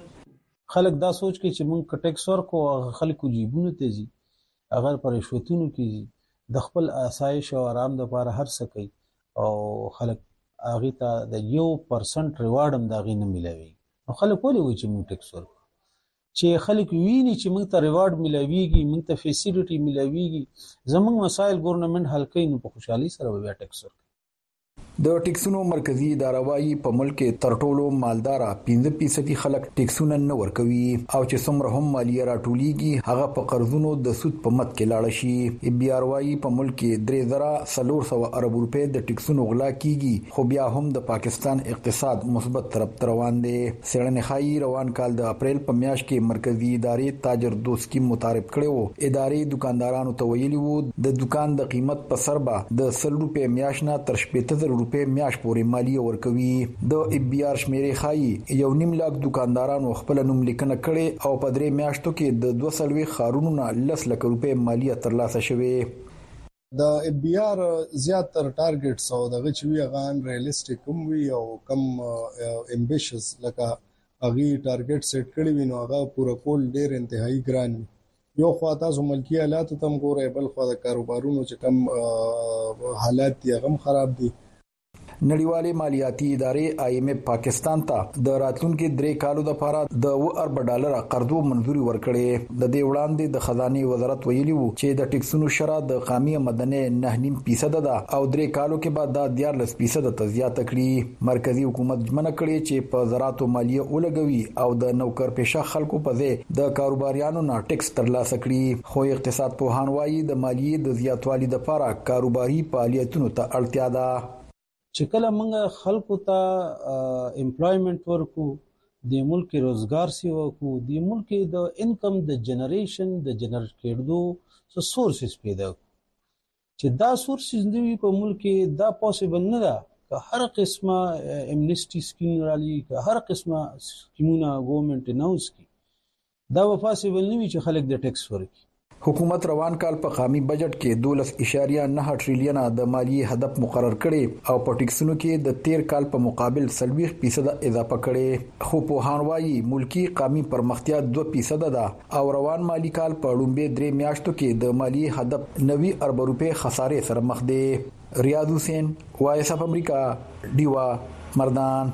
خلک دا سوچ کوي چې موږ ټیکس ورکو خلکو جیبونو ته ځي، هغه پر رشوتونو کې د خپل آسایش او آرام د لپاره هر څه کوي او خلک هغه ته د یو پرسنټ ریوارډ هم دا غي نه ملوي. نو خلک ولې وایي چې موږ ټیکس ورکو؟ چې خلک ویني چې موږ ته ریوارډ ملويږي، موږ ته فیسیلیټي ملويږي، زموږ مسایل ګورنمنت حل کوي، نو په خوشحالي سره بیا ټیکس ورکو. د ټیکسونو مرکزی اداره وايي په ملک کې تر ټولو مالدار پنځه فیصد خلک ټیکسونه نه ورکوي او چې څومره هم مالیه راټولیږي هغه په قرضونو د سود په مت کې لاړ شي. ای بی آر وايي په ملک کې درې زره څلور سوه ارب روپے د ټیکسونو غلا کیږي، خو بیا هم د پاکستان اقتصاد مثبت طرف روان دی. سړنې خایي روان کال د اپریل په میاشت کې مرکزی ادارې تاجر دوست سکیم متعارف کړو. ادارې دکاندارانو ته ویلي وو د دکان د قیمت په سر به د سل روپے میاشت نه تر شپږ زره روپے میاش پورې مالیه ورکوي. د ای بی آر شمیرې خایي یو نیم لاک دکاندارانو خپل نوم لیکنه کړي او په درې میاشتو کې د دوه سلوي خارونو نه لس لک روپے مالیه ترلاسه شوه. د ای بی آر زیات تر ټارګټس او دغه چې وی غان ریالیسټیک هم وی او کم امبیشس لکه اغي ټارګټ سیټ کړی وینو هغه پوره کول ډیر انتهایی ګران وي. یو خوا تاسو ملکی حالات تم ګورئ، بل خوا د کاروبارونو چې کم حالات دي هغه خراب دي. نړیوالې مالیاتي ادارې آی ایم ایف پاکستان ته د راتلونکو درې کالو لپاره د اوه ارب ډالر قرضو منځوري ورکړې. د دې وړاندې د خزانه وزارت ویلي وو چې د ټیکسونو شرح د قامي مدني نه نیم فیصد ده او درې کالو کې بعد د دیارلس فیصد ته زیاته کړي. مرکزی حکومت ژمنه کړې چې په زراعتو مالیه ولګوي او د نوکر پیشه خلکو په ځای د کاروباریانو نه ټیکس ترلاسه کړي. خو اقتصاد پوهان وایي د مالیې د زیاتوالي لپاره کاروباري فعالیتونو ته اړتیا ده. چې کله موږ خلکو ته امپلویمنت ورکو، د ملک روزګار سی ورکو، د ملک د انکم د جنریشن د جنریټ کېدو څه سورسز پیدا کو چې دا سورسز دوی په ملک دا پوسیبل نه ده که هر قسمه امنیسټي سکیم رالي، که هر قسمه سکیمونه ګورنمنت اناونس کی، دا به پوسیبل نه وي چې خلک د ټیکس ورکړي. حکومت روان کال په قومي بجټ کې دولس اشاریه نه ټریلیونه د مالیې هدف مقرر کړي او په ټیکسونو کې د تیر کال په مقابل سلويخ فیصد اضافه کړي. خو پوهان وایي ملکی قومي پرمختیا دوه فیصد ده او روان مالی کال په لومبه درې میاشتو کې د مالیې هدف نوي ارب روپے خسارې سره مخ دي. ریاض حسین، وایس اف امریکا، ډیوا، مردان.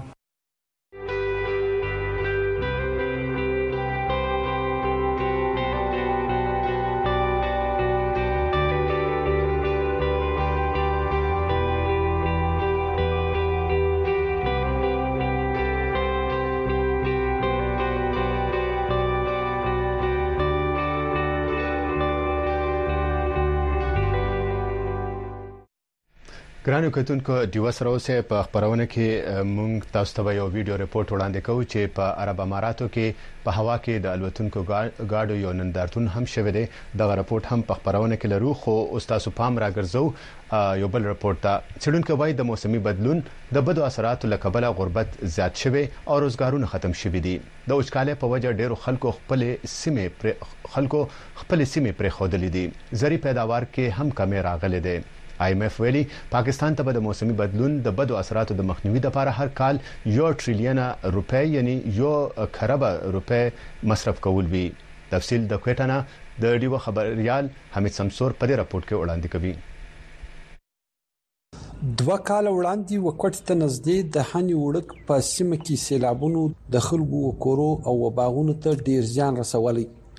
ګرانو کتونکو ډیو سره اوسه په خبرونه کې مونږ تاسو ته یو ویډیو ریپورت وړاندې کوو چې په عرب اماراتو کې په هوا کې د الوتونکو گاډو یو نندارتون هم شوه دی. دغه ریپورت هم په خبرونه کې لرو، خو استاد پام راګرځو یو بل ریپورت ته. څېړونکو وايي د موسمي بدلون د بدو اثراتو لکبله غربت زیات شوی او روزګارونه ختم شوي دي. د وچکالۍ په وجه ډیرو خلکو خپل سیمې پر خلکو خپل سیمې پر خودلې دي. زری پیداوار کې هم کمی راغلي دي. آی ایم ایف ویلي پاکستان ته د موسمي بدلون د بدو اثراتو د مخنیوي لپاره هر کال یو ټریلیون روپے یعنی یو خرب روپے مصرف کول وی. تفصیل د کوټه نه د ډیو خبريال حمید سمسور په دې راپورټ کې وړاندې کوي. دوه کال وړاندې وکټ ته نږدې د هنی وړک په سیمه کې سیلابونو د خلکو کورو او باغونو ته ډیر ځان رسولي.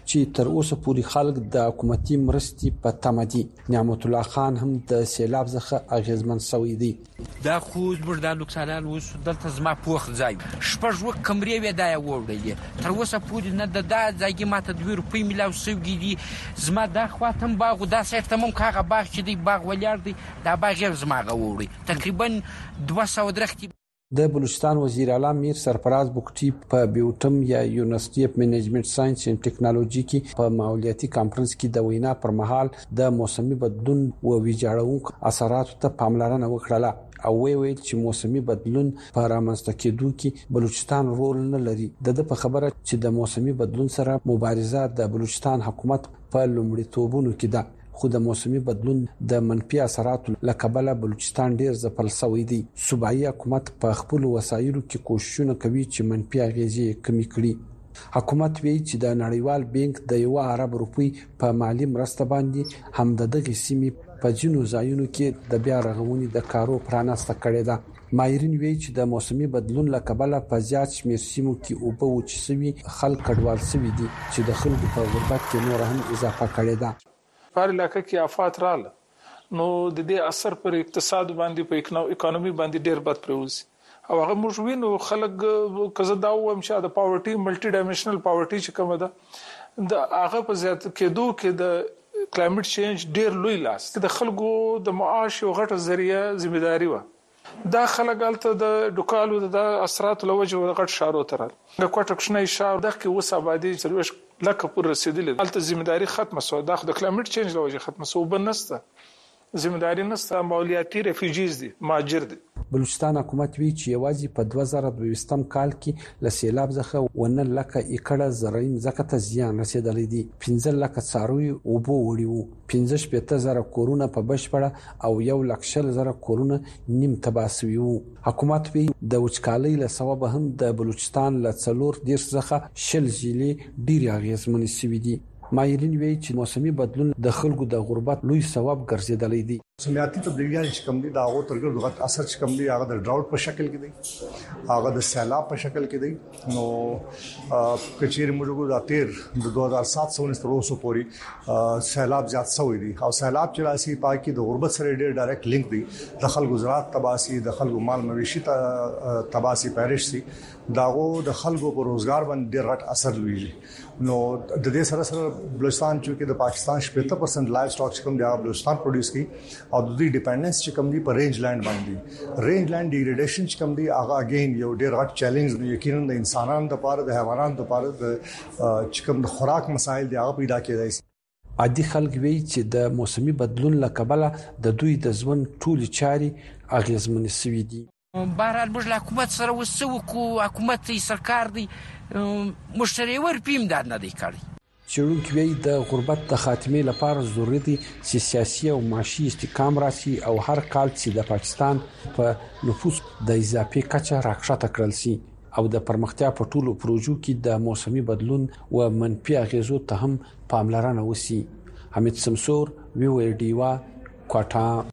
چې تر اوسه پورې خلک د حکومتي مرستې په تمه دي. نعمت الله خان هم د سیلاب څخه اغیزمن شوی دی. دا خو زموږ د لوکسالان اوس دلته زما پوخ ځای شپږ وک کمرې وې دا وړلې تر اوسه پورې نه د دا ځای ماته دوه روپۍ ملاو سوګي دي. زما دا خواته باغ دا سیټ تمام کاغه باغ چې دی باغ ولر دی دا باغ یې زما غوړي تقریبا دوه سوه درختي. د بلوچستان وزیر اعلی میر سرفراز بوکټي په بیوټم یا یونیورسيټي اف منیجمنت ساينس اند ټیکنالوژي کې په ماحولیاتي کانفرنس کې د وینا پر مهال د موسمي بدلون او ویجاړونکو اثراتو ته پاملرنه وکړه او وی ویل چې موسمي بدلون په رامنځته کېدو کې بلوچستان رول نه لري. د په خبره چې د موسمي بدلون سره مبارزه د بلوچستان حکومت په لومړیتوبونو کې ده خو د موسمي بدلون د منفي اثراتو لکبله بلوچستان ډیر ځپل شوی دی. صوبایي حکومت په خپل وسایلو کې کوششونه کوي چې منفي اغیزې کمی کړي. حکومت وی چې د نړیوال بانک د یو ارب روپی په مالی مرسته باندې هم د دغه سیمې په جنو ځایونو کې د بیا رغونې د کارو پرانسته کړې ده. ماهرین وی چې د موسمي بدلون لکبله په زیات شمیر سیمو کې او په وچسوي خلک کډوال شوي دي چې د خلکو په غربت کې نور هم اضافه کړې ده. په علاقه کې آفات رااله نو د دې اثر پر اقتصاد باندې په اکانومي باندې ډیر بد پروزي او هغه موږ وینو خلک کزه دا وایم چې د پاورټي ملټي ډایمنشنل پاورټي چې کومه ده د هغه په زیات کېدو کې د کلایمټ چینج ډیر لوی لاس د خلکو د معاش او غټه ذریعہ ځمېداري و. دا خلک الته د ډوکالو د اثرات لوجه د غټ شارو تر د کوټکشنې شار د کې وس آبادی چې لکه پر رسیدلې الته ذمہداري ختمه سو د کلایمټ چینج لوجه ختمه سو بنسته ذمہداري نسته مالیاتي ریفیوجیز دي ماجر دي. بلوچستان حکومت وی چې یوازې په دوه زره دوه کال کې ل سیلاب څخه ونه لکه ایکړه زرایم زکه زیان رسیدلې دي. پنځه لکه څاروي او بو وړيو پنځه شپږ زره کورونه په بشپړه او یو لک شل زره کورونه نیم تباسوي. حکومت وی د وچکالۍ له سبب هم د بلوچستان له څلور دیش څخه شل ځلې ډیر اغیزمن شوي دي. ماهرین وی چې موسمي بدلون د خلکو د غربت لوی سبب ګرځیدلی دی. سمیاتي تبدیلیان چې کوم دي دا هغه ترګر دغه اثر چې کوم دي هغه د ډراوټ په شکل کې دي هغه د سیلاب په شکل کې دي. نو کچېر موږ د تیر د دوه هزار سات سو تر اوسه پورې سیلاب زیات شوی دي او سیلاب چې راسي پاکي د غربت سره ډېر ډایرکټ لینک دي. د خلکو زراعت تباسي د خلکو مال مویشي تباسي پېرش سي داغو د خلکو په روزګار باندې ډېر غټ اثر لوي. نو د دې سره سره بلوچستان چې د پاکستان شپږ پرسنټ لایف سټاک چې کوم دی بلوچستان پروډوس کی او د دې ډیپندنس چې کوم دی په رینج لینډ باندې رینج لینډ ډیګریډیشن چې کوم دی هغه اگین یو ډیر غټ چیلنج دی. یقینا د انسانانو لپاره د حیواناتو لپاره د چې کوم د خوراک مسایل دی هغه پیدا کېدای شي. عادي خلک وی چې د موسمي بدلون لکبله د دوی د ژوند ټول چاري اغیزمن شوي دي. بهرحال موږ له حکومت سره وسو کو حکومت یې سرکار دی مشتری ور پیم داد نه دی کړی. چېرونکو وی د غربت د خاتمې لپاره ضروري دي چې سیاسي او معاشي استحکام راشي او هر کال چې د پاکستان په نفوس د اضافي کچه راکښته کړل شي او د پرمختیا په ټولو پروژو کې د موسمي بدلون او منفي اغیزو ته هم پاملرنه وشي. حمید سمسور وی وی ډیوا کوټا.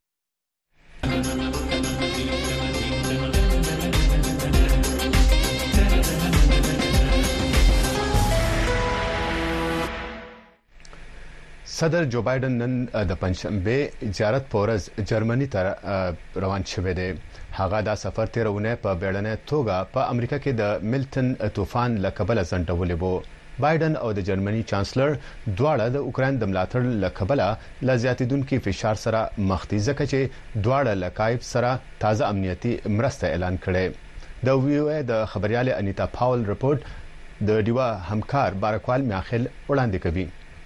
صدر جو بایدن نن د پنځشنبه زیارت پورز جرمني ته روان شوی دی. هغه دا سفر تیرونه په بیړنۍ توګه په امریکا کې د ملټن طوفان لکبل ځنډولې وو. بایدن او د جرمني چانسلر دواړه د اوکرين د ملاتړ لکبل لا زیاتیدونکو فشار سره مخ دي ځکه چې دواړه لکایب سره تازه امنیتي مرسته اعلان کړي. د وی او ای د خبريال انیتا پاول رپورت د دیوا همکار بارکوال میاخل وړاندې کوي.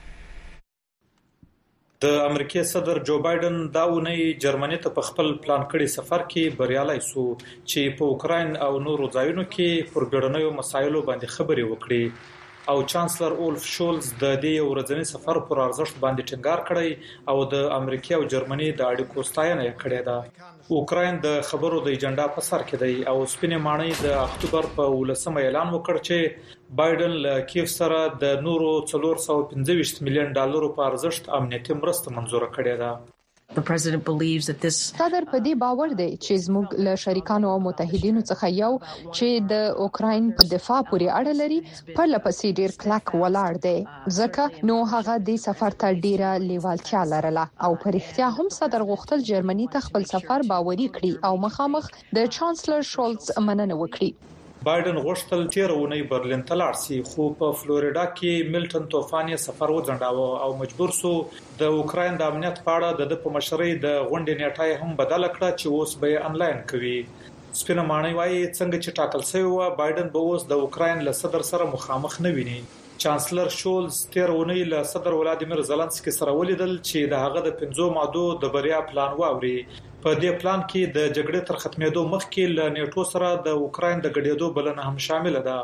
د امریکای صدر جو بایدن دا ونی جرمني ته په خپل پلان کړي سفر کې بریالي سو چې په اوکرين او نورو ځایونو کې پر ګډنیو مسایلو باندې خبرې وکړي او چانسلر اولف شولز د دې ورځنی سفر پر ارزښت باندې ټینګار کړی او د امریکا او جرمني د اړیکو ستاینه کړې ده. اوکرين د خبرو د ایجنډا په سر کې دی او سپینې ماڼۍ د اکتوبر په ولسمه اعلان وکړ چې بایدن له کیف سره د نورو څلور سوه پنځه ویشت میلیون ډالرو په ارزښت امنیتي مرسته منزور کړې ده. صدر په دې باور دی چې زموږ له شریکانو او متحدینو څخه یو چې د اوکراین په دفاع پورې اړه لري په لپسې ډیر کلک ولاړ دی ځکه نو هغه د سفر ته ډیره لیوالتیا لرله او په اړتیا هم صدر غوښتل جرمني ته خپل سفر باوري کړي او مخامخ د چانسلر شولز مننه وکړي. بایدن غوښتل تیرونی برلین ته لاړ شي خو په فلوریدا کې ملټن طوفاني سفر وځنډاوه او مجبور سو د اوکراین د امنیت په اړه د پمشرۍ د غونډې نیټه هم بدل کړه چې اوس به انلاین کوي. سپینه مانی وايي څنګه چې ټاکل شوی و بایدن به اوس د اوکراین له صدر سره مخامخ نه ویني. چانسلر شولز تیرونی له صدر ولادیمیر زلنسکي سره ولیدل چې د هغه د پنځو مادو د بریا پلان واوري. په دې پلان کې د جګړې تر ختمېدو مخکې له نیټو سره د اوکراین د ګډېدو بلنه هم شامل ده.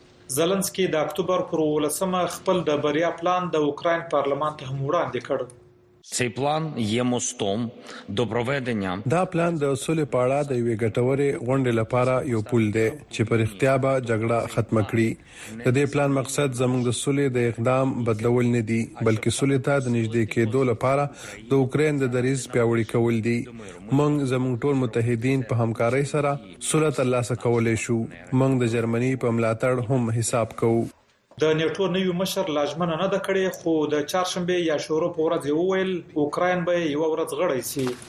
زلنسکي د اکتوبر پر ولسمه خپل د بریا پلان د اوکراین پارلمان ته هم وړاندې کړ. Цей план є мостом до проведення. دا پلان د اصول په اړه د یوې ګټورې غونډې لپاره یو پل دی چې پر اختیا به جګړه ختم کړي. د دې پلان مقصد زموږ د سولې د اقدام بدلول نه دي بلکې سولې ته د نږدې کېدو لپاره د اوکراین د دریځ پیاوړی کول دي. موږ زموږ ټول متحدین په همکارۍ سره سولې ترلاسه کولای شو. موږ د جرمني په ملاتړ هم حساب کوو. د نیټو نوی مشر لاجمن نه د کړي خو د چهارشنبه یا شورو په ورځ یو ویل اوکراین به یو ورځ غړی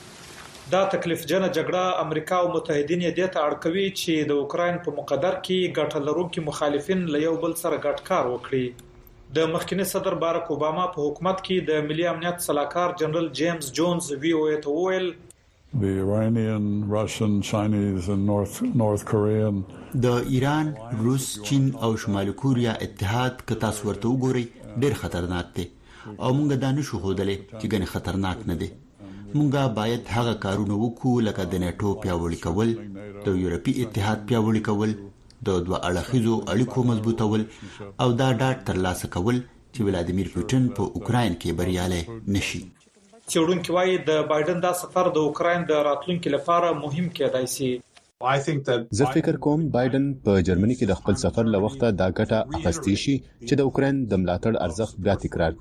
شي. دا تکلیف جن جګړه امریکا او متحدین یې د ته اړکوي چې د اوکراین په مقدر کې ګټه لرونکي مخالفین له یو بل سره ګډ کار وکړي. د مخکنی صدر باراک اوباما په حکومت کې د ملي امنیت صلاحکار جنرال جیمز جونز وی او ای ته ویل The Iranian, Russian, Chinese and North North Korean د ایران، روس، چین او شمالي کوریا اتحاد که تاسو ورته وګورئ ډېر خطرناک دی او موږ دا نشو ښودلی چې ګنې خطرناک نه دی. موږ باید هغه کارونه وکړو لکه د نیټو پیاوړي کول، د یورپي اتحاد پیاوړي کول، د دوه اړخیزو اړیکو مضبوطول او دا ډاډ ترلاسه کول چې ولادیمیر پوتین په اوکراین کې بریالی نشي. څېړونکي وایي د بایدن دا سفر د اوکراین د راتلونکو لپاره مهم کېدای شي. زه فکر کوم بایدن په جرمني کې د خپل سفر له وخته دا ګټه اخیستې شي چې د اوکراین د ملاتړ ارزښت بیا تکرار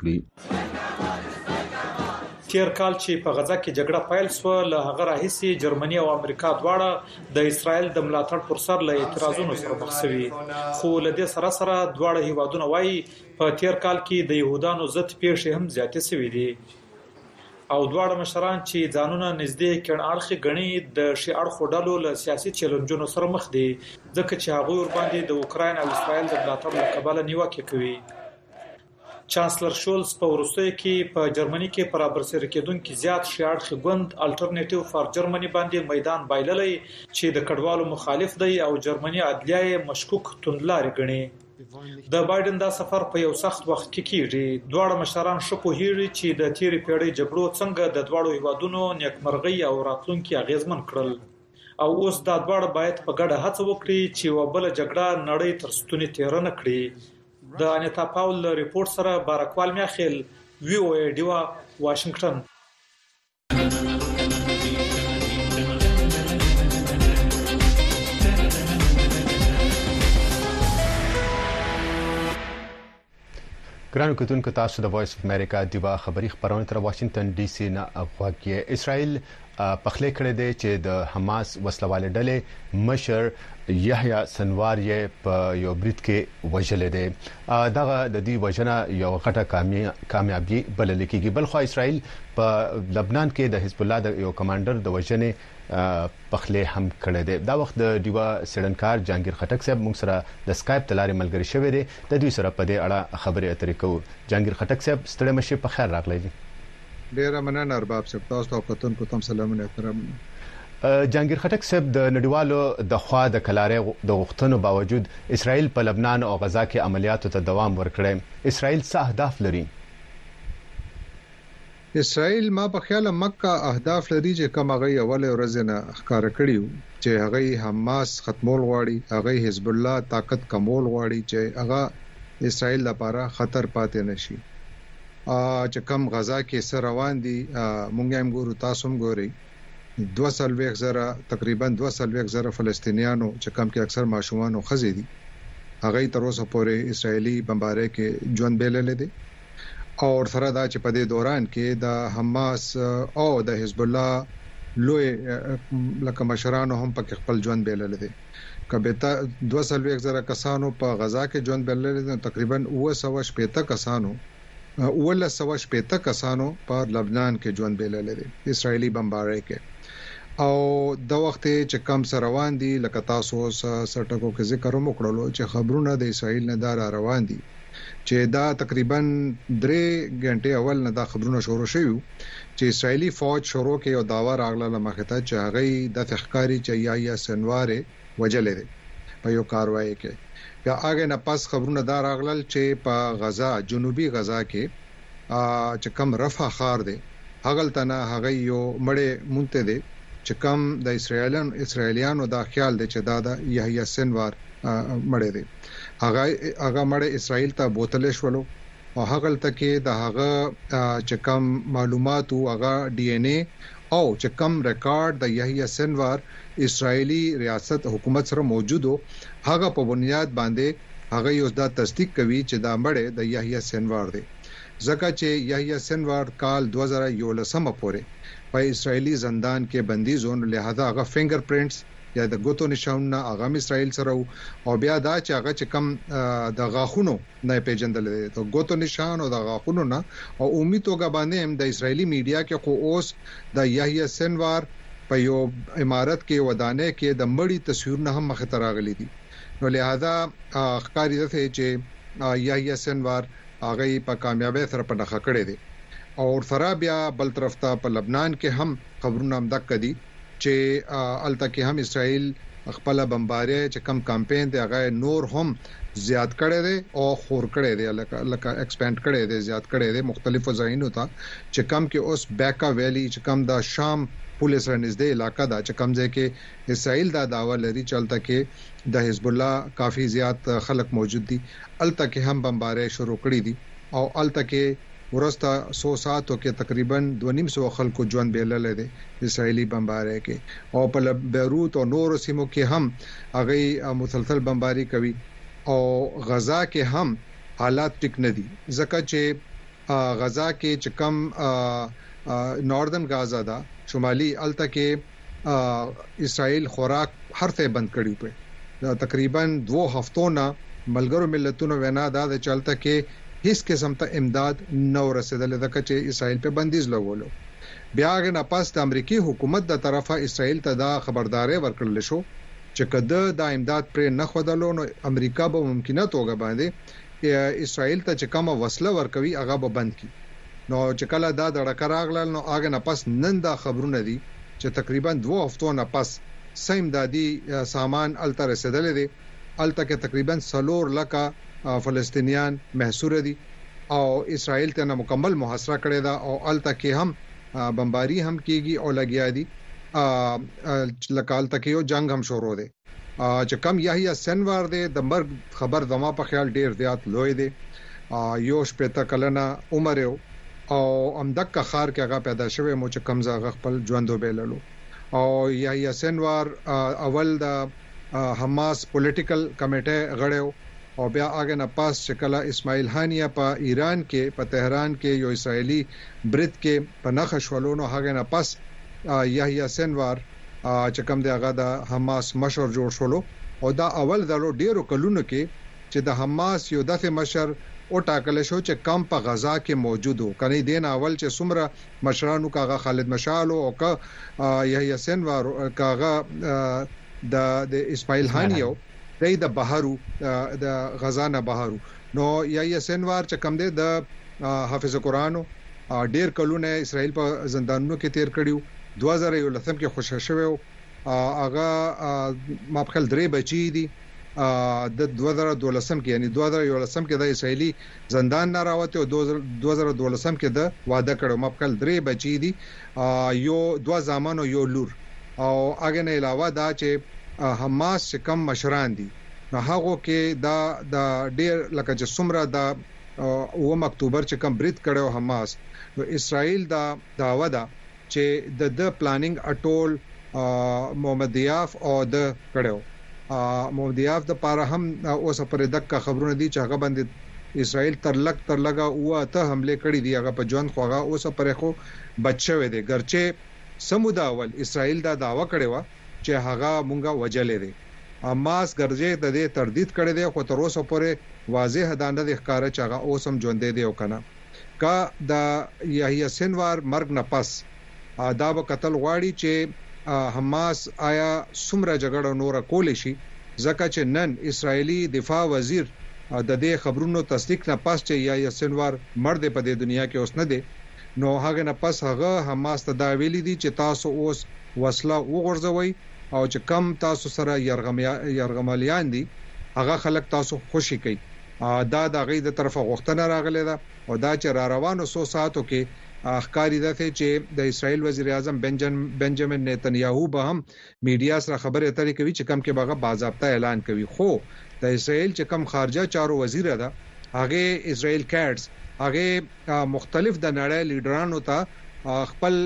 کړي. تیر کال چې په غزا کې جګړه پیل شو له هغه راهیسې جرمني او امریکا دواړه د اسرایل د ملاتړ پر سر له اعتراضونو سره مخ شوي خو له دې سره سره دواړه هیوادونه وایي په تیر کال کې د يهودانو ضد پیښې هم زیاتې شوې دي او دواړه مشران چې ځانونه نږدې کڼ اړخي غني د شي اړخو ډلو له سیاسي چیلنجونو سره مخ دي ځکه چې هغه ور باندې د اوکراین او اسرایل د ملاتړ مقابله نیوکه کوي. چانسلر شولز په وروستیو کې په جرمني کې پر برسېره کېدونکو زیات شي اړخي ګوند الټرنیټیو فار جرمني باندې میدان بایللې چې د کډوالو مخالف دی او جرمني عدلیه مشکوک توندلاري غني. د بایدن دا سفر په یو سخت وخت کې کیږي. دواړه مشران شپو هیري چې د تیری پیړۍ جګړو څنګه د دواړو هیوادونو نیکمرغي او راتلونکي اغیزمن کړل او اوس دا دواړه باید په ګډه هڅه وکړي چې وبله جګړه نړۍ تر ستوني تیر نه کړي. د انیتا پاول ریپورت سره بارکوال میاخیل وی او ای ډیوا واشنگټن. ګرانو کتونکو تاسو د وایس اف امریکا دیوا خبری خبرونه تر واشنگټن ډي سي نه اغواږي. اسرائیل پخلی کړی دی چې د حماس وسلواله ډلې مشر یحیی سنوار یې په یو برید کې وژل دي. دغه د دې وژنه یو غټه کامیابی بلل کېږي. بل خو اسرائیل په لبنان کې د حزب الله د یو کمانډر د وژنې پخلی هم کړی دی. دا وخت د دیوا سړنکار جانگیر خټک صاحب موږ سره د سکایپ تلارې ملګری شوی دی. د دوی سره په دې اړه خبرې اترې کوو. جانگیر خټک صاحب ستړي مشه په خیر راغلی دي. ډیر مننه ارباب صاحب، تاسو ته پتون کوم سلامونه احترام. جانگیر خټک صاحب د نړیوالو د خوا د کلارې د غوښتنو باوجود اسرائیل په لبنان او غزا کې عملیاتو ته دوام ورکړي. اسرائیل څه اهداف لري؟ اسرائیل ما په خیال مکه اهداف لري چې کوم هغه اول ورځ نه ښکار کړیو چې هغه حماس ختمول غواړي، هغه حزب الله طاقت کمول غواړي چې هغه اسرائیل لپاره خطر پاتې نشي. ا چې کوم غزا کې سره روان دي مونږ هم ګورو، تاسو هم ګورئ، دوه سلويخ زره تقریبا دوه سلويخ زره فلسطینیانو چې کوم کې اکثر ماشومان او خزې دي هغه تر اوسه پورې اسرایلی بمبارۍ کې ژوند بیلل دي او سره دا چې په دې دوران کې د حماس او د حزب الله لوی لکه مشرانو هم په خپل ژوند بیلل دي کبه تا دوه سل زره کسانو په غزا کې ژوند بیلل دي تقریبا اوه سوه شپږ کسانو اوله سوه شپږ کسانو په لبنان کې ژوند بیلل دي اسرایلی بمباری کې او د وخت چې کم سره روان دي لکه تاسو سرټکو کې ذکر وکړلو چې خبرونه د اسرایل نه دار روان دي چې دا تقریبا درې غنټه اول نه دا خبرونه شروع شوه چې اسرایلی فوج شروع کې یو داوا راغله لمخته چې هغه د فخکاری چې یا یا سنواره وجلې دي په یو کاروایی کې بیا هغه نه پاس خبرونه دا راغلل چې په غزا جنوبي غزا کې چې کم رفح خار دي هغه تنه هغه یو مړې مونته دي چې کم د اسرایلیان اسرایلیانو دا خیال دي چې دا د یحیی سنوار مړې دي هغه هغه مړې اسرائیل ته بوتل شولو او هغه تکي د هغه چې کم معلومات او هغه ډي ان اي او چې کم ریکارډ د یحیی سنوار اسرایلی ریاست حکومت سره موجودو هغه په بنیاد باندې هغه یو دا تصدیق کوي چې دا مړې د یحیی سنوار دی ځکه چې یحیی سنوار کال دوه زره یولسم پورې په اسرایلی زندان کې بندي زون لہذا هغه فینګر پرینټس یا د ګوتو نشانونه هغه اسرائیل سره او بیا دا چې هغه چې کم د غاخونو نه پیژندل دي ته ګوتو نشان او د غاخونو نه او امید توګه باندې هم د اسرایلی میډیا کې خو اوس د یحیی سنوار په یو امارت کې ودانې کې د مړی تصویرونه هم مخ ته راغلي دي نو لہذا ښکاری ده چې یحیی سنوار هغه په کامیابی سره په دغه کړی دي او سره بیا بل طرف ته په لبنان کې هم خبرونه هم دک دي چې الته کې هم اسرائیل خپل بمباری چې کم کمپاین دی هغه نور هم زیات کړي دي او خور کړي دي لکه لکه ایکسپاند کړي دي زیات کړي دي مختلفو ځایونو ته چې کم کې اوس بیکا ویلی چې کم دا شام پولیس رنځدې علاقہ دا چې کم ځای کې اسرائیل دا داوا لري چلته کې د حزب الله کافي زیات خلک موجود دي الته کې هم بمباری شروع کړي دي او الته کې ورسته سو ساعتو کې تقریبا دوه نیم سو خلکو ژوند بیلل دي اسرایلی بمباری کې او په بیروت او نور سیمو کې هم هغه مسلسل بمباری کوي او غزا کې هم حالات ټیک نه دي ځکه چې غزا کې چې کم ناردن غزا دا شمالي الته کې اسرائیل خوراک هر څه بند کړی په تقریبا دوه هفتو نه ملګرو ملتونو وینا دا د چلته کې هیڅ قسم ته امداد نه ورسېدل ځکه چې اسرائیل په بندیز لګولو بیا غن پاس د امریکای حکومت د طرفه اسرائیل ته دا خبرداري ورکړل شو چې کده دا امداد پر نه خودلو نو امریکا به ممکنه توګه باندې اسرائیل ته چې کومه وسله ورکوي هغه به بند کړي نو چې کله دا د ډکراغلل نو هغه نه پاس نن دا خبرونه دي چې تقریبا دوه هفتو نه پاس سیم دادي سامان الته رسیدل دي الته کې تقریبا سلور لکه فلسطینیان محصور دي او اسرائیل ته مکمل محاصره کړی دا او الته کې هم بمباری هم کیږي او لګیا دي لکال تک یو جنگ هم شروع دي چې کم یحیی سنوار دي د مرګ خبر دما په خیال ډیر زیات لوی دي یو شپته کلنه عمر او امدک خار کې هغه پیدا شوی مو چې کم زغ خپل ژوندو بیللو او یحیی سنوار اول د حماس پولیټیکل کمیټه غړیو او بیا هغه نه پاس شکل اسماعیل هانیه په ایران کې په تهران کې یو اسرایلی برید کې په نخښ ولونو هغه نه پاس یحیی سنوار چې کوم دی هغه د حماس مشر جوړ شولو او دا اول درو ډیرو کلونو کې چې د حماس یو دغه مشر او ټاکل شو چې کم په غزا کې موجودو کني دین اول چې څومره مشرانو کاغه خالد مشال او کا یحیی سنوار کاغه د د اسماعیل هانیو دای د بهارو د غزا نه بهارو نو یحیی سنوار چې کم دی د حافظ قرآن ډیر کلونه اسرائیل په زندانونو کې تیر کړیو دوه زره یولسم کې خوشی شوی هغه ما په خل درې بچی دي د دوه زره دولسم کې یعنی دوه زره یولسم کې د اسرائیلی زندان نه راوته او دوه زره دولسم کې د واده کړو ما په خل درې بچی دي یو دوه زامن او یو لور او هغه نه علاوه دا چې حماس کم مشران دي نو هغه کې دا د ډیر لکه چې څومره دا او اکتوبر چې کم برید کړو حماس نو اسرائیل دا داوا ده چې د د پلانینګ اټول محمد دیاف او د کړو محمد دیاف د پاره هم اوس پر دغه خبرونه دي چې هغه باندې اسرائیل تر لک تر لگا او ته حمله کړې دي هغه په ژوند خوغه اوسه پرې خو بچوي دي ګرچه سمودا اول اسرائیل دا داوا کړی و چې هغه مونږه وجلې دي اماس ګرځي د دې تردید کړی دی خو تر اوسه پورې واضح دانه د ښکارا چې هغه اوسم ژوند دی او کنه کا د یحیی سنوار مرګ نه پس دا به قتل غواړي چې حماس آیا څومره جګړه نور کول شي ځکه چې نن اسرایلی دفاع وزیر د دې خبرونو تصدیق نه پس چې یحیی سنوار مرد په دې دنیا کې اوس نه دی نو هغه نه پس هغه حماس ته دا ویلي دي چې تاسو اوس وسله وغورځوي او چې کم تاسو سره يرغمالیان دي هغه خلک تاسو خوشي کوي دا د غي د طرفه غوښتنه راغله ده او دا چې را روانو سو ساعتو کې اخکاری ده چې د اسرائیل وزیر اعظم بنجامین نتنیاهو به هم میډیا سره خبرې اترې کوي چې کم کې بغه باضابطه اعلان کوي خو د اسرائیل چې کم خارجه چارو وزیر ده هغه اسرائیل کیټس هغه مختلف د نړۍ لیډرانو ته خپل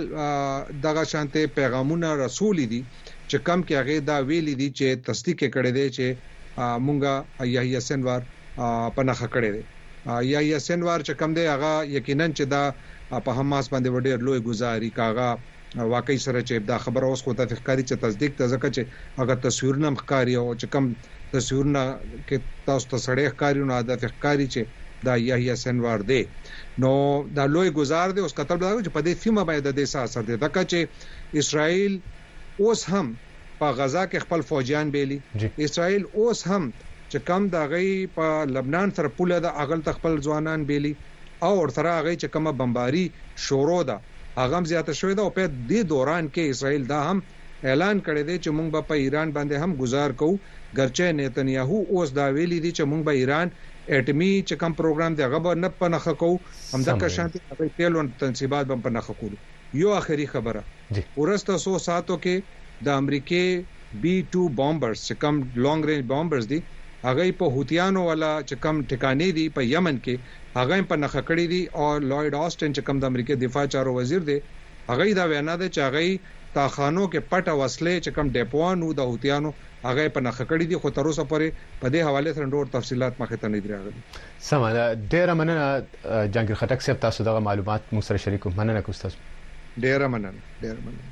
دغه شانته پیغامونه رسول دي چې کم کې هغه دا ویلي دي چې تصدیق کړي دي چې مونږه یحیی سنوار پناخه کړي دي یحیی سنوار چې کم دی هغه یقینا چې دا په حماس باندې وړي لوی گزاري کاغه واقعي سره چې دا خبر اوس خو ته ښکاری چې تصدیق ته ځکه چې هغه تصویرونه ښکاری او چې کم تصویرونه کې تاسو ته سړی ښکاری نو عادت ښکاری چې دا یحیی سنوار دی نو دا لوی گزار دی اوس کتل دا چې په دې سیمه باندې د اثر دی ځکه چې اسرائیل اوس هم په غزا کې خپل فوجیان بیلی اسرائیل اوس هم چې کم دا غي په لبنان سره پوله د اغل تخپل ځوانان بیلی او ورته هغه چې کومه بمباري شروع ده هغه هم زیاته شوې ده او په دې دوران کې اسرائیل دا هم اعلان کړی دی چې موږ به په ایران باندې هم گزار کوو ګرچه نتنیاهو اوس دا ویلي دي چې موږ به ایران اټمی چې کوم پروګرام دی هغه به نه پنهخه کوو همدغه شانتي هغه تیلو تنصیبات به پنهخه کوو یو اخري خبره ورسته سو ساتو کې د امریکای بي ټو بامبرز چې کوم لانګ رینج بامبرز دي هغه په هوتیانو ولا چې کوم ټکانې دي په یمن کې هغه په نخ کړی دي او لوید آسټن چې کوم د امریکای دفاع چارو وزیر دی هغه دا وینا ده چې هغه تاخانو کې پټه وسلې چې کوم ډیپوانو د هوتیانو هغه په نخ کړی دي خو تر اوسه پورې په دې حواله سره ډېر تفصيلات مخه ته نه دی راغلي سمه ډېر مننه جنگیر خټک صاحب تاسو دغه معلومات موږ سره شریکو مننه کوم تاسو ډېر مننه ډېر مننه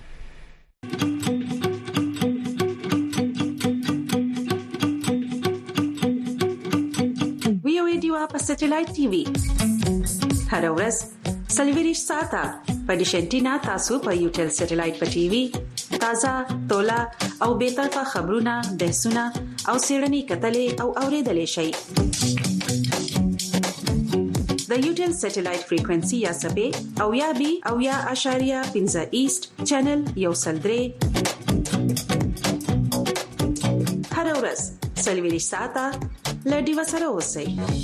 په سټلایټ ټي وي هر ورځ سلویریش ساته په ډیشنټینا تاسو په یوټل سټلایټ په ټي وي تازه تولا او به طرفه خبرونه بحثونه او سیړنی کتلې او اوریدلې شي د یوټل سټلایټ فریکوئنسي یا سبې او یا بي او یا اشاریه پنځه ایست چینل یو سلدري هر ورځ سلویریش ساته لډي وسره اوسئ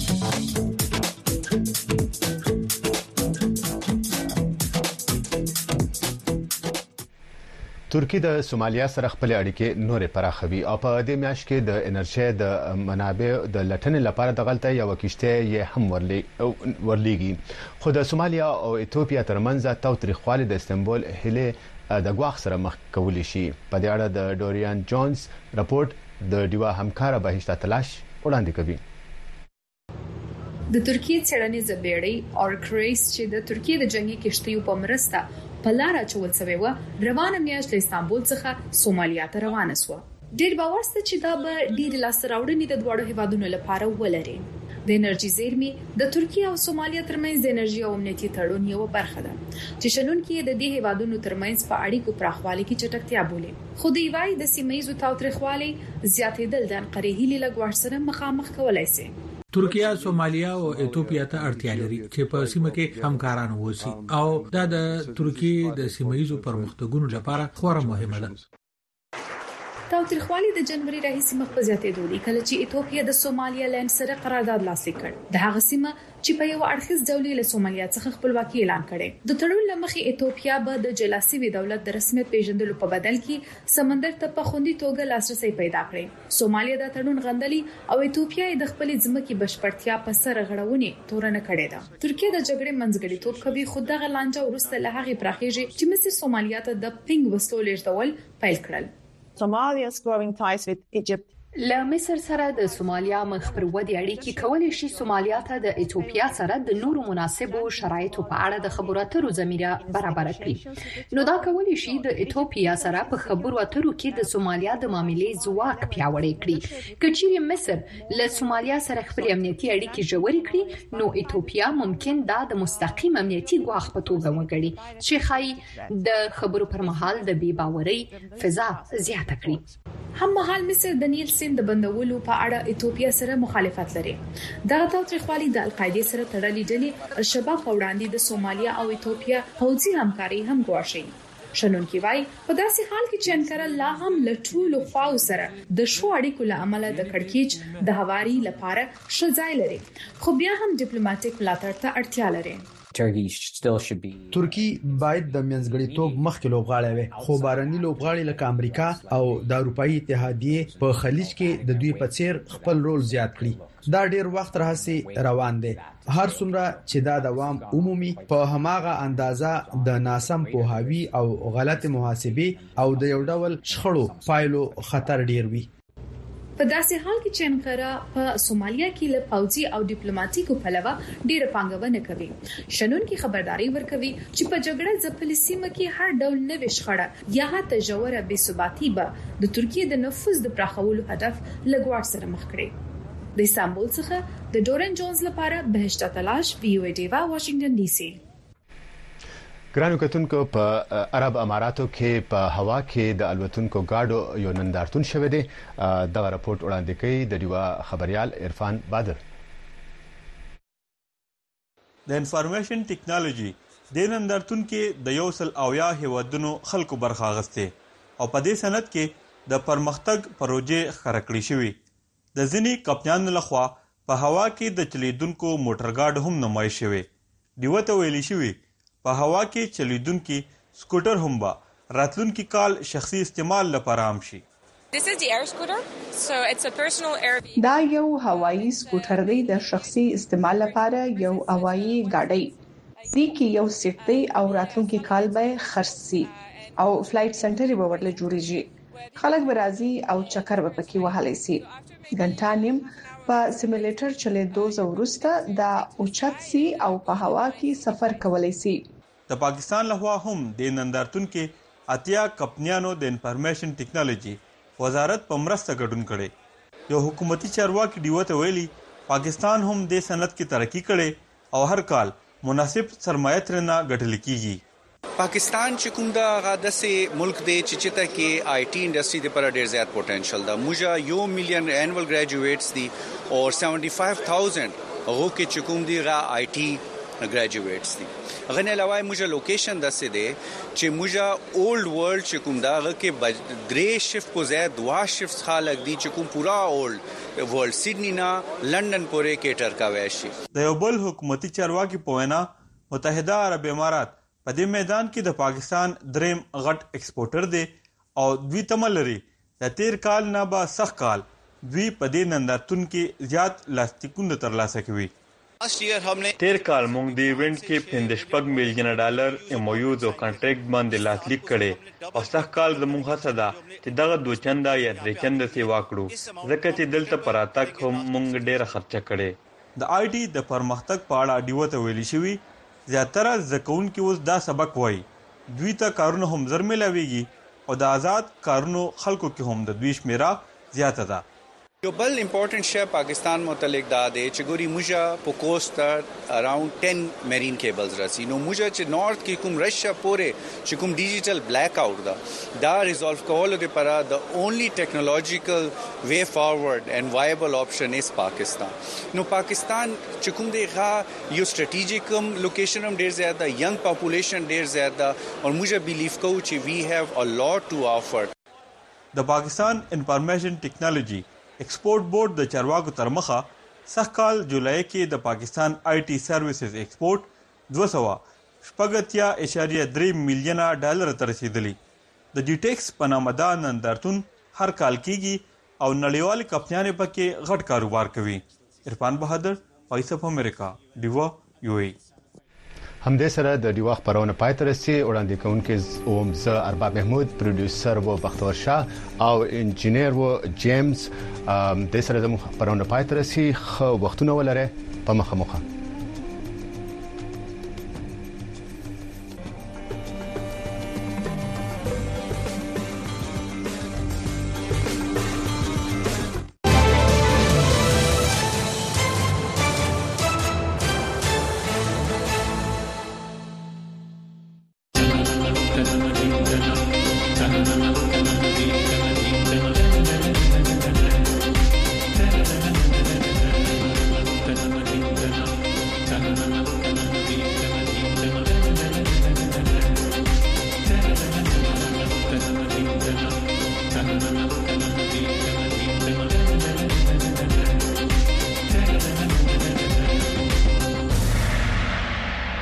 ترکی د سومالیا سره خپل اړیکې نورې پراخوي او په دې میاشت کې د انرژي د منابع د لټنې لپاره د غلطه یو کشته یې هم ورلېږي خو د سومالیا او ایتوپیا ترمنځ تاوتریخوالی د استنبول هله د غواخ سره مخ کولی شي په دې اړه د ډوریان جونز راپورټ د ډیوا همکارا بهشته تلاش وړاندې کوي د ترکیه څېړنیز بیړۍ اورکریس چې د ترکیه د جنگي کشتیو په مرسته په لار اچول شوی و روانه میاشت له استانبول څخه سومالیا ته روانه شو ډیر باور ست چې دا به ډیر لاسراوړنې د دوړو هیوادونو لپاره ولري د انرژي زیرمې د ترکیه او سومالیا ترمنځ د انرژي او امنیتي تړون یو برخه ده چې شنونکو د دې هیوادونو ترمنځ په اړیکو پراخوالي کې چټکتیا بولي خو دی وايي د سیمایي تاوتریخوالي زیاتېدل د انقره هیلې لګوښ سره مخامخ کولای شي ترکیه، سومالیا او ایتوپیا ته اړتیا لري چې په سیمه کې همکاران ووسی او دا د ترکیه د سیمایي پرمختګونو لپاره خورا مهمه ده. تاوتریخوالی د جنوري راهیسې مخ په زیاتېدو دي کله چې ایتوپیا د سومالیا لند سره قرارداد لاسلیک کړ. د هغه سیمه چې په یو اړخیز ډول له سومالیا څخه خپلواکي اعلان کړي. د تړون لمخې ایتوپیا به د جلاسي دولت د رسمیت پیژندلو په بدل کې سمندر ته په خوندي توګه لاسرسي پیدا کړي. سومالیا د تړون غندلي او ایتوپیا د خپل ځمکې بشپړتیا په سر غړونې تورنه کړې ده. ترکیه د جګړې منځګړیتوب کوي خو دغه لانجه ورسته له هغه پراخېږي چې مصر سومالیا ته د پنګ وسلو لیږدول پیل کړل. Somalia's growing ties with Egypt له مصر سره د سومالیا مخ پر ودې اړیکې کولای شي سومالیا ته د ایتوپیا سره د نورو مناسبو شرایطو په اړه د خبرو اترو زمينه برابر کړي. نو دا کولای شي د ایتوپیا سره په خبرو اترو کې د سومالیا د معاملې ځواک پیاوړی کړي. کچېرې مصر له سومالیا سره خپل امنیتي اړیکې جوړې کړي نو ایتوپیا ممکن دا د مستقیم امنیتي ګواښ په توګه وګڼي چې خای د خبرو پر مهال د بې باورۍ فضا زیاته کړي. هم مهال مصر د نیل سیند د بندولو په اړه ایتوپیا سره مخالفت لري. دغه تاریخوالي د القاعده سره تړلې ډلې الشباب په وړاندې د سومالیا او ایتوپیا پوځي همکاري هم غواړي. شنونکي وايي په داسې حال کې چې انکره لا هم له ټولو خواو سره د شو اړیکو له امله د کړکېچ د هواري لپاره شځای لري خو بیا هم ډیپلوماټیک ملاتړ ته اړتیا لري. ترکی باید د منځګړیتوب مخکې لوبغاړی وي خو بارني لوبغاړي لکه امریکا او د اروپאי اتحادیه په خلیج کې د دوی په څیر خپل رول زیات کړي. دا ډیر وخت راهسي روان دي. هر څومره چې دا دوام عمومي په هماغه اندازه د ناسم پوهاوی او غلط محاسبه او د یو ډول شخړو پایلو خطر ډیر وي. په داسې حال کې چې انقره په سومالیا کې له پوځي او ډیپلوماټیکو پلوه ډیره پانګونه کوي. شنونکي خبرداري ورکوي چې په جګړه ځپلې سیمه کې هر ډول نوې شخړه یا حتی ژوره بې ثباتي به د ترکیه د نفوذ د پراخولو هدف لګوار سره مخ کړي. د استانبول څخه د ډورن جونز لپاره بهشته تلاش وی او ډیوا واشنگټن ډي سي. ګرانو کتونکو په عرب اماراتو کې په هوا کې د الوتونکو گاډو یو نندارتون شوه دی. دا راپورټ وړاندې کوي د ډیوا خبريال عرفان بادر. د انفارمیشن ټیکنالوژي د نندارتون کې د یو سل اویا هیوادونو خلکو برخه اخیسته او په دې سند کې د پرمختګ پروژې خره کړې شوې. د ځینی کمپنیانو لخوا په هوا کې د چلیدونکو موټرګاډ هم نمایش شوې. ډیوا ته ویلي شوې په هوا کې چلیدونکو سکوټر هم با راتلونکي کال شخصي استعمال لپاره عام شي. This is the air scooter. So it's a personal air vehicle. دا یو هوایی سکوټر دی د شخصي استعمال لپاره یو هوایی ګاډی. دې کې یو سیټ دی او راتلونکي کال به خرڅي او فلایټ سنټر به ورله جوړیږي. خلک به راځي او چکر به پکې وهلی سي. ګنټه نیم په سیمولیټر چلیدو زورسته دا اوچت سي او په هوا کې سفر کولای سي. د پاکستان لخوا هم د نندارتون کې اتیا کمپنیانو د انفارمیشن ټیکنالوژي وزارت په مرسته ګډون کړي. یو حکومتي چارواکي ډیوا ته ویلي پاکستان هم د صنعت کې ترقی کړي او هر کال مناسب سرمایه ترنه ګټل کیږي. پاکستان چې کوم دا غادسه ملک دی چې چته کې آی ټي انډستری د پر ډیر زیات پوتنشل ده. موږ یو میلیون انوال ګریجویټس دي او پچهتر هزار هغه کې چې کوم دی غا آی ټي ګریجویټس دي. غنه علاوه موږ لوکیشن دسه دی چې موږ اولډ ورلد چې کوم دا کې درې شفت کو زیات دوا شفت خالق دي چې کوم پورا اولډ ورلد سیدنی نه لندن پورې کېټر کاوي شي. د یو بل حکومتي چارواکي په وینا متحده عرب امارات په دې میدان کې د پاکستان دریم غټ ایکسپورټر دی او دوی تمل لري د تیر کال نه به سخت کال دوی په دې نندارتون کې زیات لاستیکونه ترلاسه کوي. تیر کال موږ د ایونت کې پندشپږ میلیون ډالر ایم او یو او کانټریکټ باندې لاسلیک کړي او سخت کال زموږ هڅه ده چې دغه دوه چنده یا درې چنده سیوا کړو ځکه چې دلته پراتک هم موږ ډیره خرچه کړي. د آی ټي د پرمختګ په اړه ډیوا ته ویلي شوی زیاتره ځکهونکي اوس دا سبق وایي دوی ته کارونه هم زر ملاويږي او د آزاد کارونو خلکو کې هم د دوی شمیره زیاته ده. یو بل امپورټنٹ شی پاکستان متعلق دا دی چې ګوري موږ په کوست اراوند ټن میرین کیبلز راسي. نو موږ چې نارث کې کوم رشیا پورې چې کوم ډیجیټل بلیک آوټ دا دا ریزولف کول لپاره د اونلی ټیکنالوژیکل وے فارورډ اینڈ وایبل اپشن از پاکستان. نو پاکستان چې کوم دی غا یو سټریټیجیکم لوکیشن هم ډیر زیاته ینګ پاپولیشن ډیر زیاته او موږ بیلیف کوو چې وی هاف ا لوټ ټو آفر. د پاکستان انفارمیشن ټیکنالوژي ایکسپورټ بورډ د چارواکو تر مخه سخت کال جولای کې د پاکستان آی ټي سروسز ایکسپورټ دوه سوه شپږ اتیا اعشاریه درې میلیونه ډالر ته رسیدلی. د جی ټیکس په نامه دا نندارتون هر کال کیږي او نړیوال کمپنیانې پکې غټ کاروبار کوي. عرفان بهادر، وایس اف امریکا، ډیوا، یو ای. همدې سره د دیوخ پرونه پاترسي وړاندې کوونکې اوم ز ارباب محمود پروډوسر وو بختور شاه او انجینیر وو جیمز د سره د پرونه پاترسي خو وختونه ولره په مخه مخه